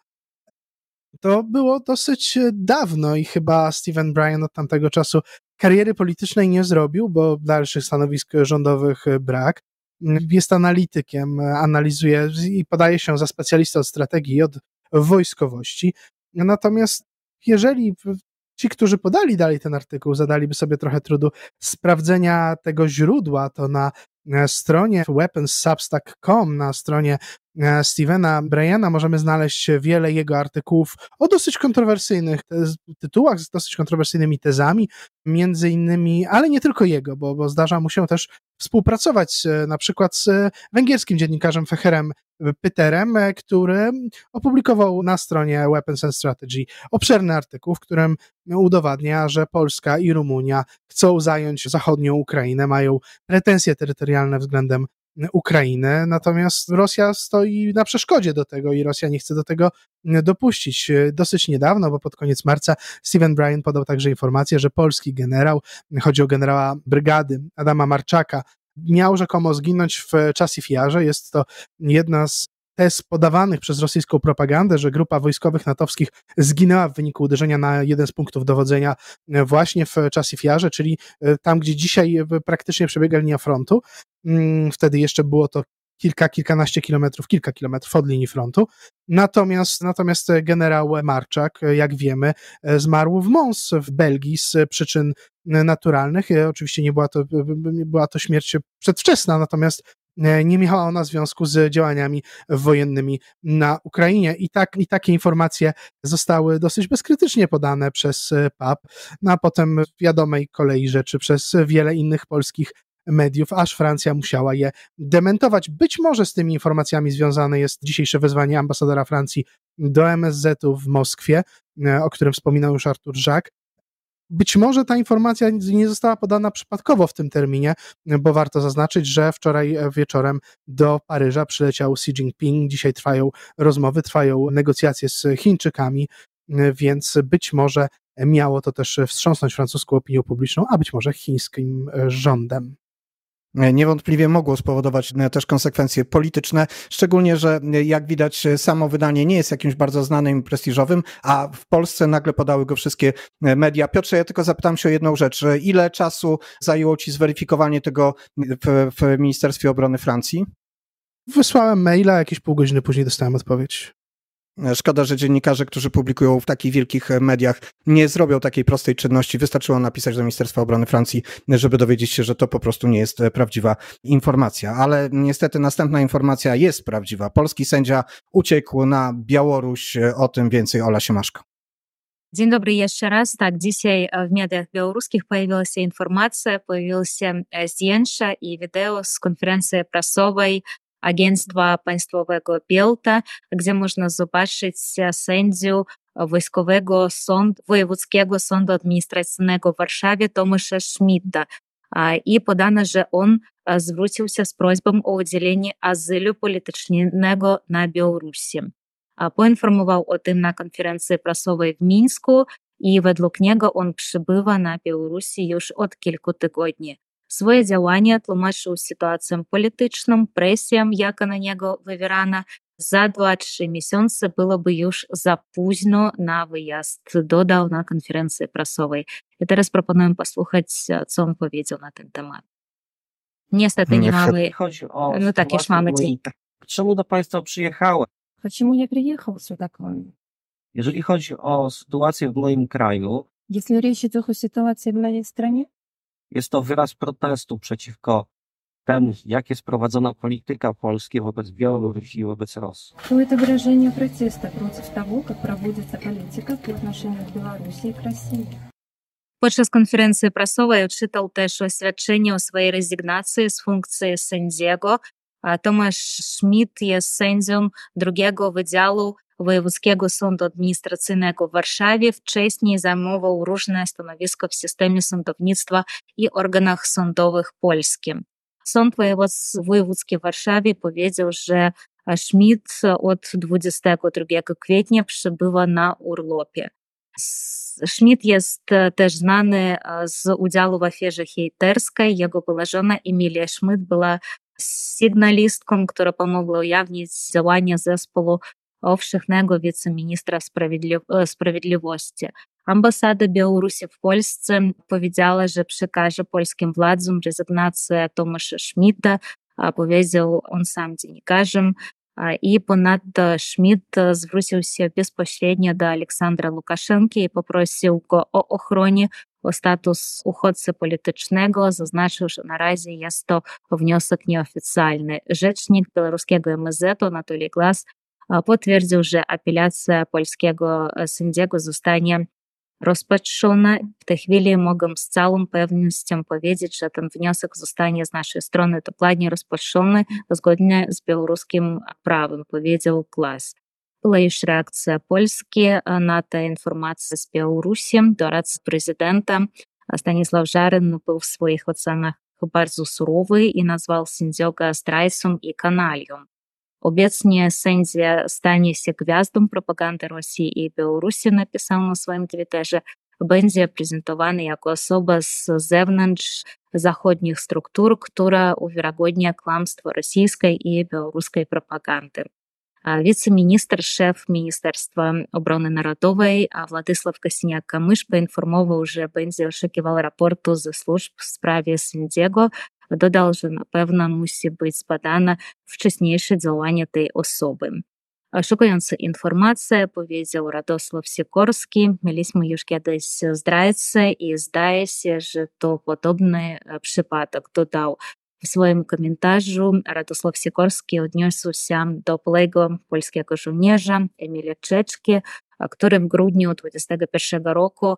To było dosyć dawno i chyba Steven Bryan od tamtego czasu kariery politycznej nie zrobił, bo dalszych stanowisk rządowych brak. Jest analitykiem, analizuje i podaje się za specjalistę od strategii i od wojskowości. Natomiast jeżeli ci, którzy podali dalej ten artykuł, zadaliby sobie trochę trudu sprawdzenia tego źródła, to na stronie weaponssubstack.com, na stronie Stevena Bryana możemy znaleźć wiele jego artykułów o dosyć kontrowersyjnych tytułach, z dosyć kontrowersyjnymi tezami, między innymi, ale nie tylko jego, bo zdarza mu się też współpracować na przykład z węgierskim dziennikarzem Fecherem Pyterem, który opublikował na stronie Weapons and Strategy obszerny artykuł, w którym udowadnia, że Polska i Rumunia chcą zająć zachodnią Ukrainę, mają pretensje terytorialne względem Ukrainy, natomiast Rosja stoi na przeszkodzie do tego i Rosja nie chce do tego dopuścić. Dosyć niedawno, bo pod koniec marca Steven Bryan podał także informację, że polski generał, chodzi o generała brygady Adama Marczaka, miał rzekomo zginąć w Czasifiarze. Jest to jedna z tez podawanych przez rosyjską propagandę, że grupa wojskowych natowskich zginęła w wyniku uderzenia na jeden z punktów dowodzenia właśnie w Czasifiarze, czyli tam, gdzie dzisiaj praktycznie przebiega linia frontu. Wtedy jeszcze było to kilka kilometrów od linii frontu. Natomiast generał Marczak, jak wiemy, zmarł w Mons w Belgii z przyczyn naturalnych. Oczywiście nie była to śmierć przedwczesna, natomiast nie miała ona związku z działaniami wojennymi na Ukrainie. I takie informacje zostały dosyć bezkrytycznie podane przez PAP, a potem w wiadomej kolei rzeczy przez wiele innych polskich mediów, aż Francja musiała je dementować. Być może z tymi informacjami związane jest dzisiejsze wezwanie ambasadora Francji do MSZ-u w Moskwie, o którym wspominał już Artur Żak. Być może ta informacja nie została podana przypadkowo w tym terminie, bo warto zaznaczyć, że wczoraj wieczorem do Paryża przyleciał Xi Jinping. Dzisiaj trwają rozmowy, trwają negocjacje z Chińczykami, więc być może miało to też wstrząsnąć francuską opinią publiczną, a być może chińskim rządem. Niewątpliwie mogło spowodować też konsekwencje polityczne, szczególnie, że jak widać samo wydanie nie jest jakimś bardzo znanym i prestiżowym, a w Polsce nagle podały go wszystkie media. Piotrze, ja tylko zapytam się o jedną rzecz. Ile czasu zajęło ci zweryfikowanie tego w Ministerstwie Obrony Francji? Wysłałem maila, jakieś pół godziny później dostałem odpowiedź. Szkoda, że dziennikarze, którzy publikują w takich wielkich mediach, nie zrobią takiej prostej czynności. Wystarczyło napisać do Ministerstwa Obrony Francji, żeby dowiedzieć się, że to po prostu nie jest prawdziwa informacja. Ale niestety następna informacja jest prawdziwa. Polski sędzia uciekł na Białoruś. O tym więcej Ola Siemaszko. Dzień dobry jeszcze raz. Tak, dzisiaj w mediach białoruskich pojawiła się informacja, pojawiły się zdjęcia i wideo z konferencji prasowej Agentstwa Państwowego Bielta, gdzie można zobaczyć sędzię Wojewódzkiego Sądu Administracyjnego w Warszawie Tomasza Schmidta. I podano, że on zwrócił się z prośbą o udzielenie azylu politycznego na Białorusi. Poinformował o tym na konferencji prasowej w Mińsku i według niego on przybywa na Białorusi już od kilku tygodni. Swoje działania tłumaczył sytuacją polityczną, presją, jaka na niego wywierana. Za 2-3 miesiące byłoby już za późno na wyjazd, dodał na konferencji prasowej. I teraz proponuję posłuchać, co on powiedział na ten temat. Niestety nie mamy... Chodzi o No tak, już mamy dzień. Czemu do Państwa przyjechałem? Почему я приехал сюда к вам? Jeżeli chodzi o sytuację w moim kraju, Если речь идет о ситуации в моей стране, jest to wyraz protestu przeciwko temu, jak jest prowadzona polityka Polski wobec Białorusi i wobec Rosji. то это выражение протеста против того, как проводится политика по отношению к Беларуси и к России. Podczas konferencji prasowej odczytał też oświadczenie o swojej rezygnacji z funkcji sędziego. Tomasz Schmidt jest sędzią drugiego Wydziału Wojewódzkiego Sądu Administracyjnego w Warszawie. Wcześniej zajmował różne stanowiska w systemie sądownictwa i organach sądowych polskim. Sąd Wojewódzki w Warszawie powiedział, że Schmidt od 22 kwietnia przybywa na urlopie. Schmidt jest też znany z udziału w afierze hejterskiej. Jego była żona Emilia Schmidt była sygnalistką, która pomogła ujawnić działania zespołu powszechnego wiceministra sprawiedliwości. Ambasada Białorusi w Polsce powiedziała, że przekaże polskim władzom rezygnację Tomasza Schmidta, powiedział on sam dziennikarzom. I ponadto Schmidt zwrócił się bezpośrednio do Aleksandra Łukaszenki i poprosił go o ochronę, o status uchodźcy politycznego. Zaznaczył, że na razie jest to wniosek nieoficjalny. Rzecznik białoruskiego MSZ Anatolij Glas potwierdził, że apelacja polskiego sędziego zostanie rozpatrzona. W tej chwili mogę z całą pewnością powiedzieć, że ten wniosek zostanie z naszej strony dokładnie rozpatrzony zgodnie z białoruskim prawem, powiedział Glas. Była już reakcja Polski na tę informację z Białorusi. Doradca prezydenta Stanisław Żaryn był w swoich ocenach bardzo surowy i nazwał sędziego zdrajcą i kanalią. Obecnie sędzia stanie się gwiazdą propagandy Rosji i Białorusi, napisał na swoim Twitterze. Będzie prezentowany jako osoba z zewnątrz zachodnich struktur, która uwiarygodnia kłamstwo rosyjskiej i białoruskiej propagandy. Wiceminister, szef Ministerstwa Obrony Narodowej Władysław Kosiniak-Kamysz poinformował, że będzie oczekiwał raportu ze służb w sprawie sędziego. Dodał, że na pewno musi być zbadane wcześniejsze działania tej osoby. Szukając informacji, powiedział Radosław Sikorski, mieliśmy już kiedyś zdrajcę i zdaje się, że to podobny przypadek. Dodał, W swoim komentarzu Radosław Sikorski odniósł się do byłego polskiego żołnierza Emila Czeczki, który w grudniu 2021 roku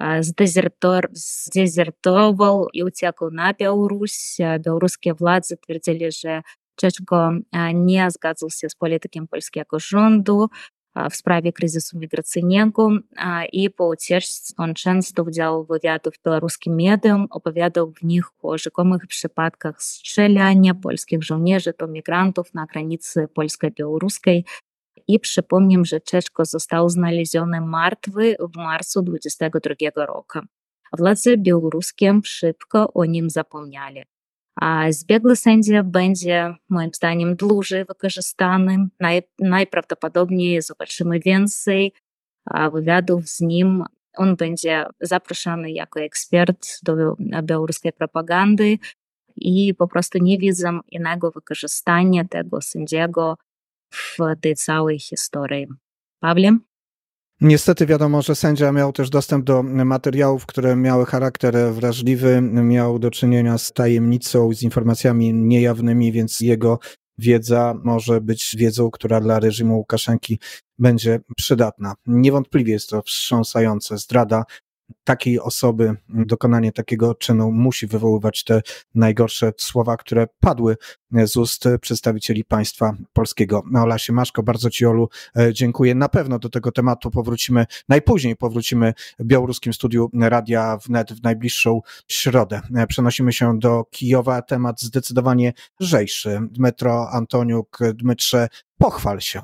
zdezertował i uciekł na Białoruś. Białoruskie władze twierdzili, że Czeczko nie zgadzał się z polityką polskiego rządu w sprawie kryzysu migracyjnego i po ucieczce on często udzielał wywiadów białoruskim mediom, opowiadał w nich o rzekomych przypadkach strzelania polskich żołnierzy do migrantów na granicy polsko-białoruskiej. I przypomnę, że Czeczko został znaleziony martwy w marcu 2022 roku. Władze białoruskie szybko o nim zapomnieli. A zbiegły sędzia będzie, moim zdaniem, dłużej wykorzystany. Najprawdopodobniej zobaczymy więcej wywiadów z nim. On będzie zaproszony jako ekspert do białoruskiej propagandy i po prostu nie widzę innego wykorzystania tego sędziego w tej całej historii. Pawle? Niestety wiadomo, że sędzia miał też dostęp do materiałów, które miały charakter wrażliwy, miał do czynienia z tajemnicą, z informacjami niejawnymi, więc jego wiedza może być wiedzą, która dla reżimu Łukaszenki będzie przydatna. Niewątpliwie jest to wstrząsające. Zdrada takiej osoby, dokonanie takiego czynu musi wywoływać te najgorsze słowa, które padły z ust przedstawicieli państwa polskiego. Ola Siemaszko, bardzo Ci, Olu, dziękuję. Na pewno do tego tematu najpóźniej powrócimy w białoruskim studiu Radia Wnet w najbliższą środę. Przenosimy się do Kijowa, temat zdecydowanie lżejszy. Dmytro Antoniuk, Dmytrze, pochwal się.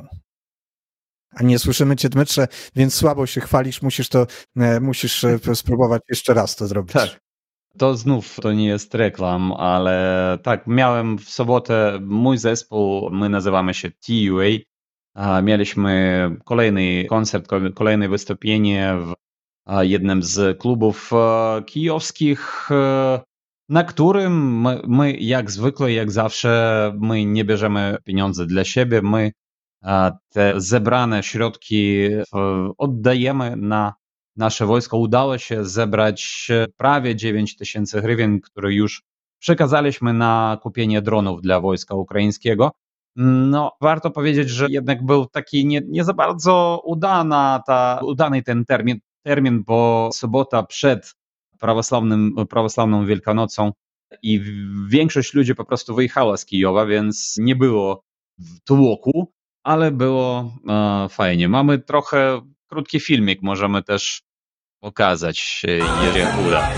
A nie słyszymy Cię, Dmytrze, więc słabo się chwalisz, musisz spróbować jeszcze raz to zrobić. Tak. To znów to nie jest reklam, ale tak, miałem w sobotę mój zespół, my nazywamy się TUA. Mieliśmy kolejny koncert, kolejne wystąpienie w jednym z klubów kijowskich, na którym my jak zwykle, jak zawsze, my nie bierzemy pieniędzy dla siebie, my te zebrane środki oddajemy na nasze wojsko. Udało się zebrać prawie 9 000 hrywien, które już przekazaliśmy na kupienie dronów dla wojska ukraińskiego. No, warto powiedzieć, że jednak był taki nie za bardzo udany ten termin, bo sobota przed prawosławną Wielkanocą i większość ludzi po prostu wyjechała z Kijowa, więc nie było tłoku, ale było fajnie. Mamy trochę krótki filmik, możemy też pokazać, jeżeli uda.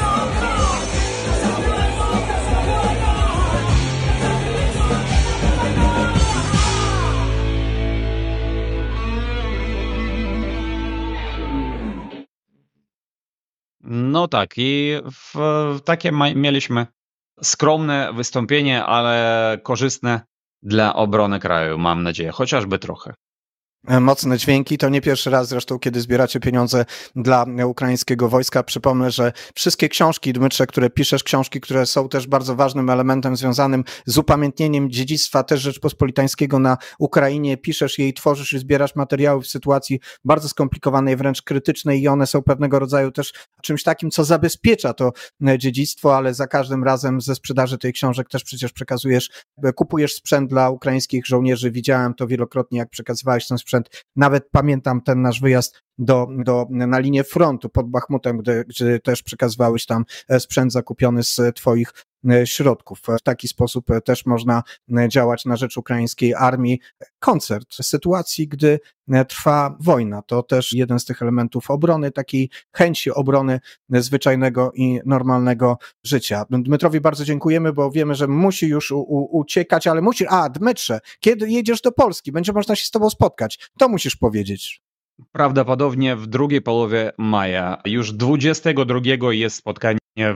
No tak, i takie mieliśmy skromne wystąpienie, ale korzystne dla obrony kraju, mam nadzieję, chociażby trochę. Mocne dźwięki. To nie pierwszy raz zresztą, kiedy zbieracie pieniądze dla ukraińskiego wojska. Przypomnę, że wszystkie książki, Dmytrze, które piszesz, książki, które są też bardzo ważnym elementem związanym z upamiętnieniem dziedzictwa też rzeczpospolitańskiego na Ukrainie, piszesz je i tworzysz i zbierasz materiały w sytuacji bardzo skomplikowanej, wręcz krytycznej i one są pewnego rodzaju też czymś takim, co zabezpiecza to dziedzictwo, ale za każdym razem ze sprzedaży tych książek też przecież kupujesz sprzęt dla ukraińskich żołnierzy. Widziałem to wielokrotnie, jak przekazywałeś ten sprzęt. Nawet pamiętam ten nasz wyjazd na linię frontu pod Bachmutem, gdzie też przekazywałeś tam sprzęt zakupiony z twoich środków. W taki sposób też można działać na rzecz ukraińskiej armii. Koncert w sytuacji, gdy trwa wojna, to też jeden z tych elementów obrony, takiej chęci obrony zwyczajnego i normalnego życia. Dmytrowi bardzo dziękujemy, bo wiemy, że musi już uciekać, ale Dmytrze, kiedy jedziesz do Polski? Będzie można się z tobą spotkać. To musisz powiedzieć. Prawdopodobnie w drugiej połowie maja. Już 22 jest spotkanie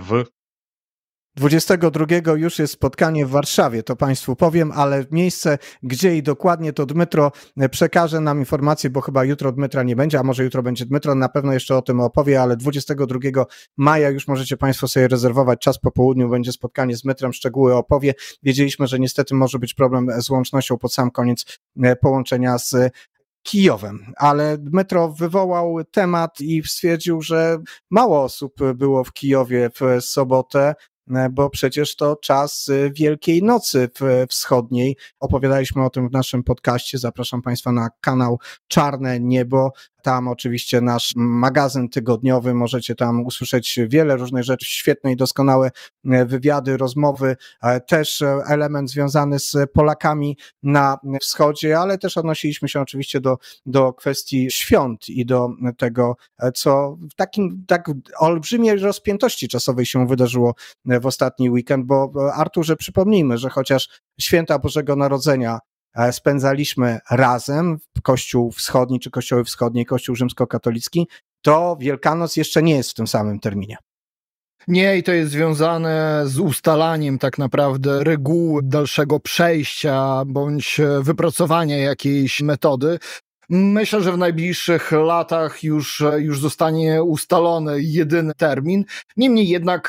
22 już jest spotkanie w Warszawie, to Państwu powiem, ale miejsce, gdzie i dokładnie, to Dmytro przekaże nam informację, bo chyba jutro Dmytra nie będzie, a może jutro będzie Dmytro, na pewno jeszcze o tym opowie, ale 22 maja już możecie Państwo sobie rezerwować czas po południu, będzie spotkanie z Dmytrem, szczegóły opowie. Wiedzieliśmy, że niestety może być problem z łącznością pod sam koniec połączenia z Kijowem, ale Dmytro wywołał temat i stwierdził, że mało osób było w Kijowie w sobotę. bo przecież to czas Wielkiej Nocy Wschodniej. Opowiadaliśmy o tym w naszym podcaście. Zapraszam Państwa na kanał Czarne Niebo. Tam oczywiście nasz magazyn tygodniowy, możecie tam usłyszeć wiele różnych rzeczy, świetne i doskonałe wywiady, rozmowy, też element związany z Polakami na wschodzie, ale też odnosiliśmy się oczywiście do kwestii świąt i do tego, co w tak olbrzymiej rozpiętości czasowej się wydarzyło w ostatni weekend, bo Arturze, przypomnijmy, że chociaż święta Bożego Narodzenia spędzaliśmy razem, Kościół Wschodni czy Kościoły Wschodnie, Kościół Rzymskokatolicki, to Wielkanoc jeszcze nie jest w tym samym terminie. Nie, i to jest związane z ustalaniem tak naprawdę reguły dalszego przejścia bądź wypracowania jakiejś metody. Myślę, że w najbliższych latach już zostanie ustalony jedyny termin. Niemniej jednak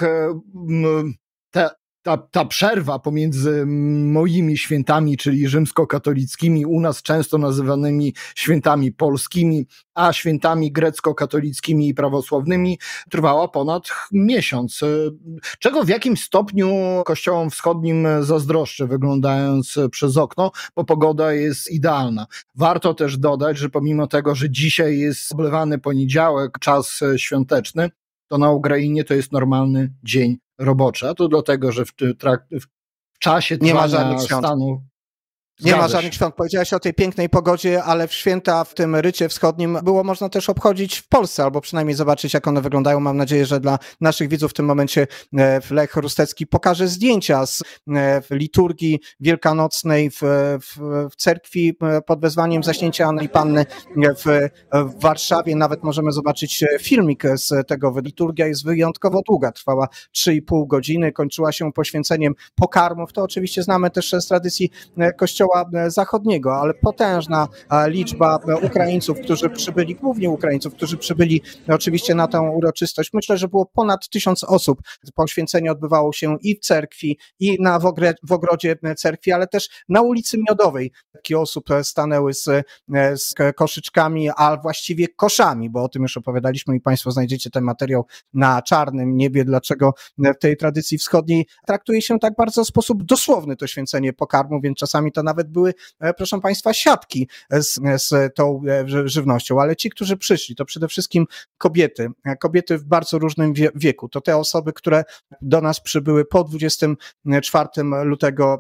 ta przerwa pomiędzy moimi świętami, czyli rzymskokatolickimi, u nas często nazywanymi świętami polskimi, a świętami grecko-katolickimi i prawosławnymi, trwała ponad miesiąc. Czego w jakim stopniu kościołom wschodnim zazdroszczę, wyglądając przez okno, bo pogoda jest idealna. Warto też dodać, że pomimo tego, że dzisiaj jest oblewany poniedziałek, czas świąteczny, to na Ukrainie to jest normalny dzień roboczy. A to dlatego, że w czasie trwania stanu... Nie ma żadnych świąt. Powiedziałeś o tej pięknej pogodzie, ale w święta w tym rycie wschodnim było można też obchodzić w Polsce, albo przynajmniej zobaczyć, jak one wyglądają. Mam nadzieję, że dla naszych widzów w tym momencie Lech Rustecki pokaże zdjęcia z liturgii wielkanocnej w cerkwi pod wezwaniem Zaśnięcia Anny i Panny w Warszawie. Nawet możemy zobaczyć filmik z tego. Liturgia jest wyjątkowo długa, trwała 3,5 godziny, kończyła się poświęceniem pokarmów. To oczywiście znamy też z tradycji Kościoła Zachodniego, ale potężna liczba Ukraińców, którzy przybyli, głównie Ukraińców, którzy przybyli oczywiście na tę uroczystość. Myślę, że było ponad 1000 osób. Poświęcenie odbywało się i w cerkwi, i w ogrodzie cerkwi, ale też na ulicy Miodowej. Takie osób stanęły z koszyczkami, a właściwie koszami, bo o tym już opowiadaliśmy i Państwo znajdziecie ten materiał na Czarnym Niebie, dlaczego w tej tradycji wschodniej traktuje się tak bardzo w sposób dosłowny to święcenie pokarmu, więc czasami to nawet były, proszę Państwa, siatki z tą żywnością, ale ci, którzy przyszli, to przede wszystkim kobiety w bardzo różnym wieku. To te osoby, które do nas przybyły po 24 lutego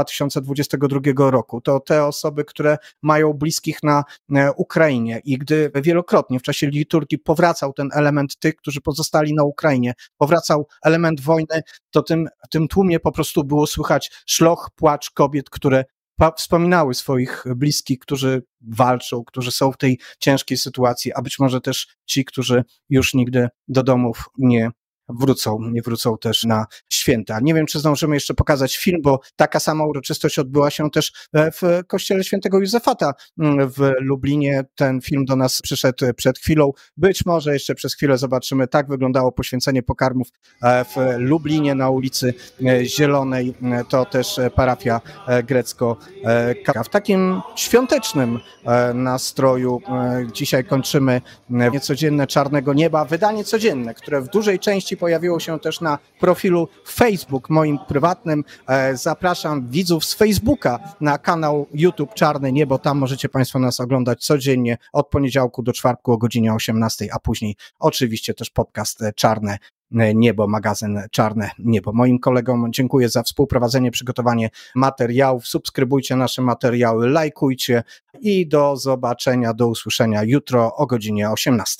2022 roku. To te osoby, które mają bliskich na Ukrainie i gdy wielokrotnie w czasie liturgii powracał ten element tych, którzy pozostali na Ukrainie, powracał element wojny, to w tym tłumie po prostu było słychać szloch, płacz kobiet, które wspominały swoich bliskich, którzy walczą, którzy są w tej ciężkiej sytuacji, a być może też ci, którzy już nigdy do domów nie wrócą też na święta. Nie wiem, czy zdążymy jeszcze pokazać film, bo taka sama uroczystość odbyła się też w kościele świętego Józefata w Lublinie. Ten film do nas przyszedł przed chwilą. Być może jeszcze przez chwilę zobaczymy, tak wyglądało poświęcenie pokarmów w Lublinie na ulicy Zielonej. To też parafia grecko-katolicyka. W takim świątecznym nastroju dzisiaj kończymy Niecodzienne Czarnego Nieba. Wydanie codzienne, które w dużej części pojawiło się też na profilu Facebook moim prywatnym. Zapraszam widzów z Facebooka na kanał YouTube Czarne Niebo. Tam możecie Państwo nas oglądać codziennie od poniedziałku do czwartku o godzinie 18, a później oczywiście też podcast Czarne Niebo, magazyn Czarne Niebo. Moim kolegom dziękuję za współprowadzenie, przygotowanie materiałów. Subskrybujcie nasze materiały, lajkujcie i do zobaczenia, do usłyszenia jutro o godzinie 18.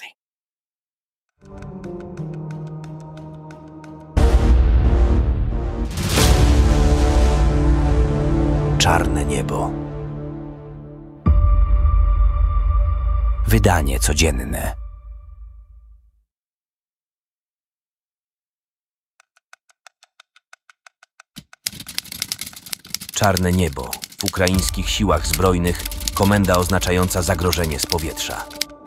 Czarne Niebo. Wydanie codzienne. Czarne Niebo. W ukraińskich siłach zbrojnych komenda oznaczająca zagrożenie z powietrza.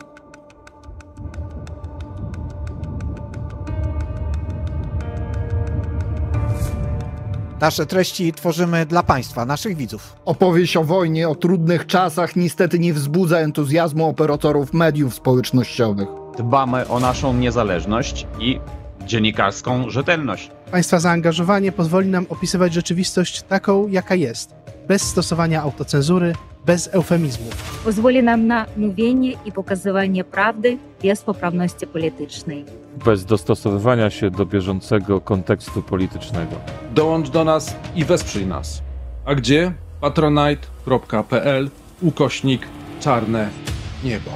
Nasze treści tworzymy dla Państwa, naszych widzów. Opowieść o wojnie, o trudnych czasach niestety nie wzbudza entuzjazmu operatorów mediów społecznościowych. Dbamy o naszą niezależność i dziennikarską rzetelność. Państwa zaangażowanie pozwoli nam opisywać rzeczywistość taką, jaka jest, bez stosowania autocenzury, bez eufemizmów. Pozwoli nam na mówienie i pokazywanie prawdy bez poprawności politycznej. Bez dostosowywania się do bieżącego kontekstu politycznego. Dołącz do nas i wesprzyj nas. A gdzie? patronite.pl/czarne niebo.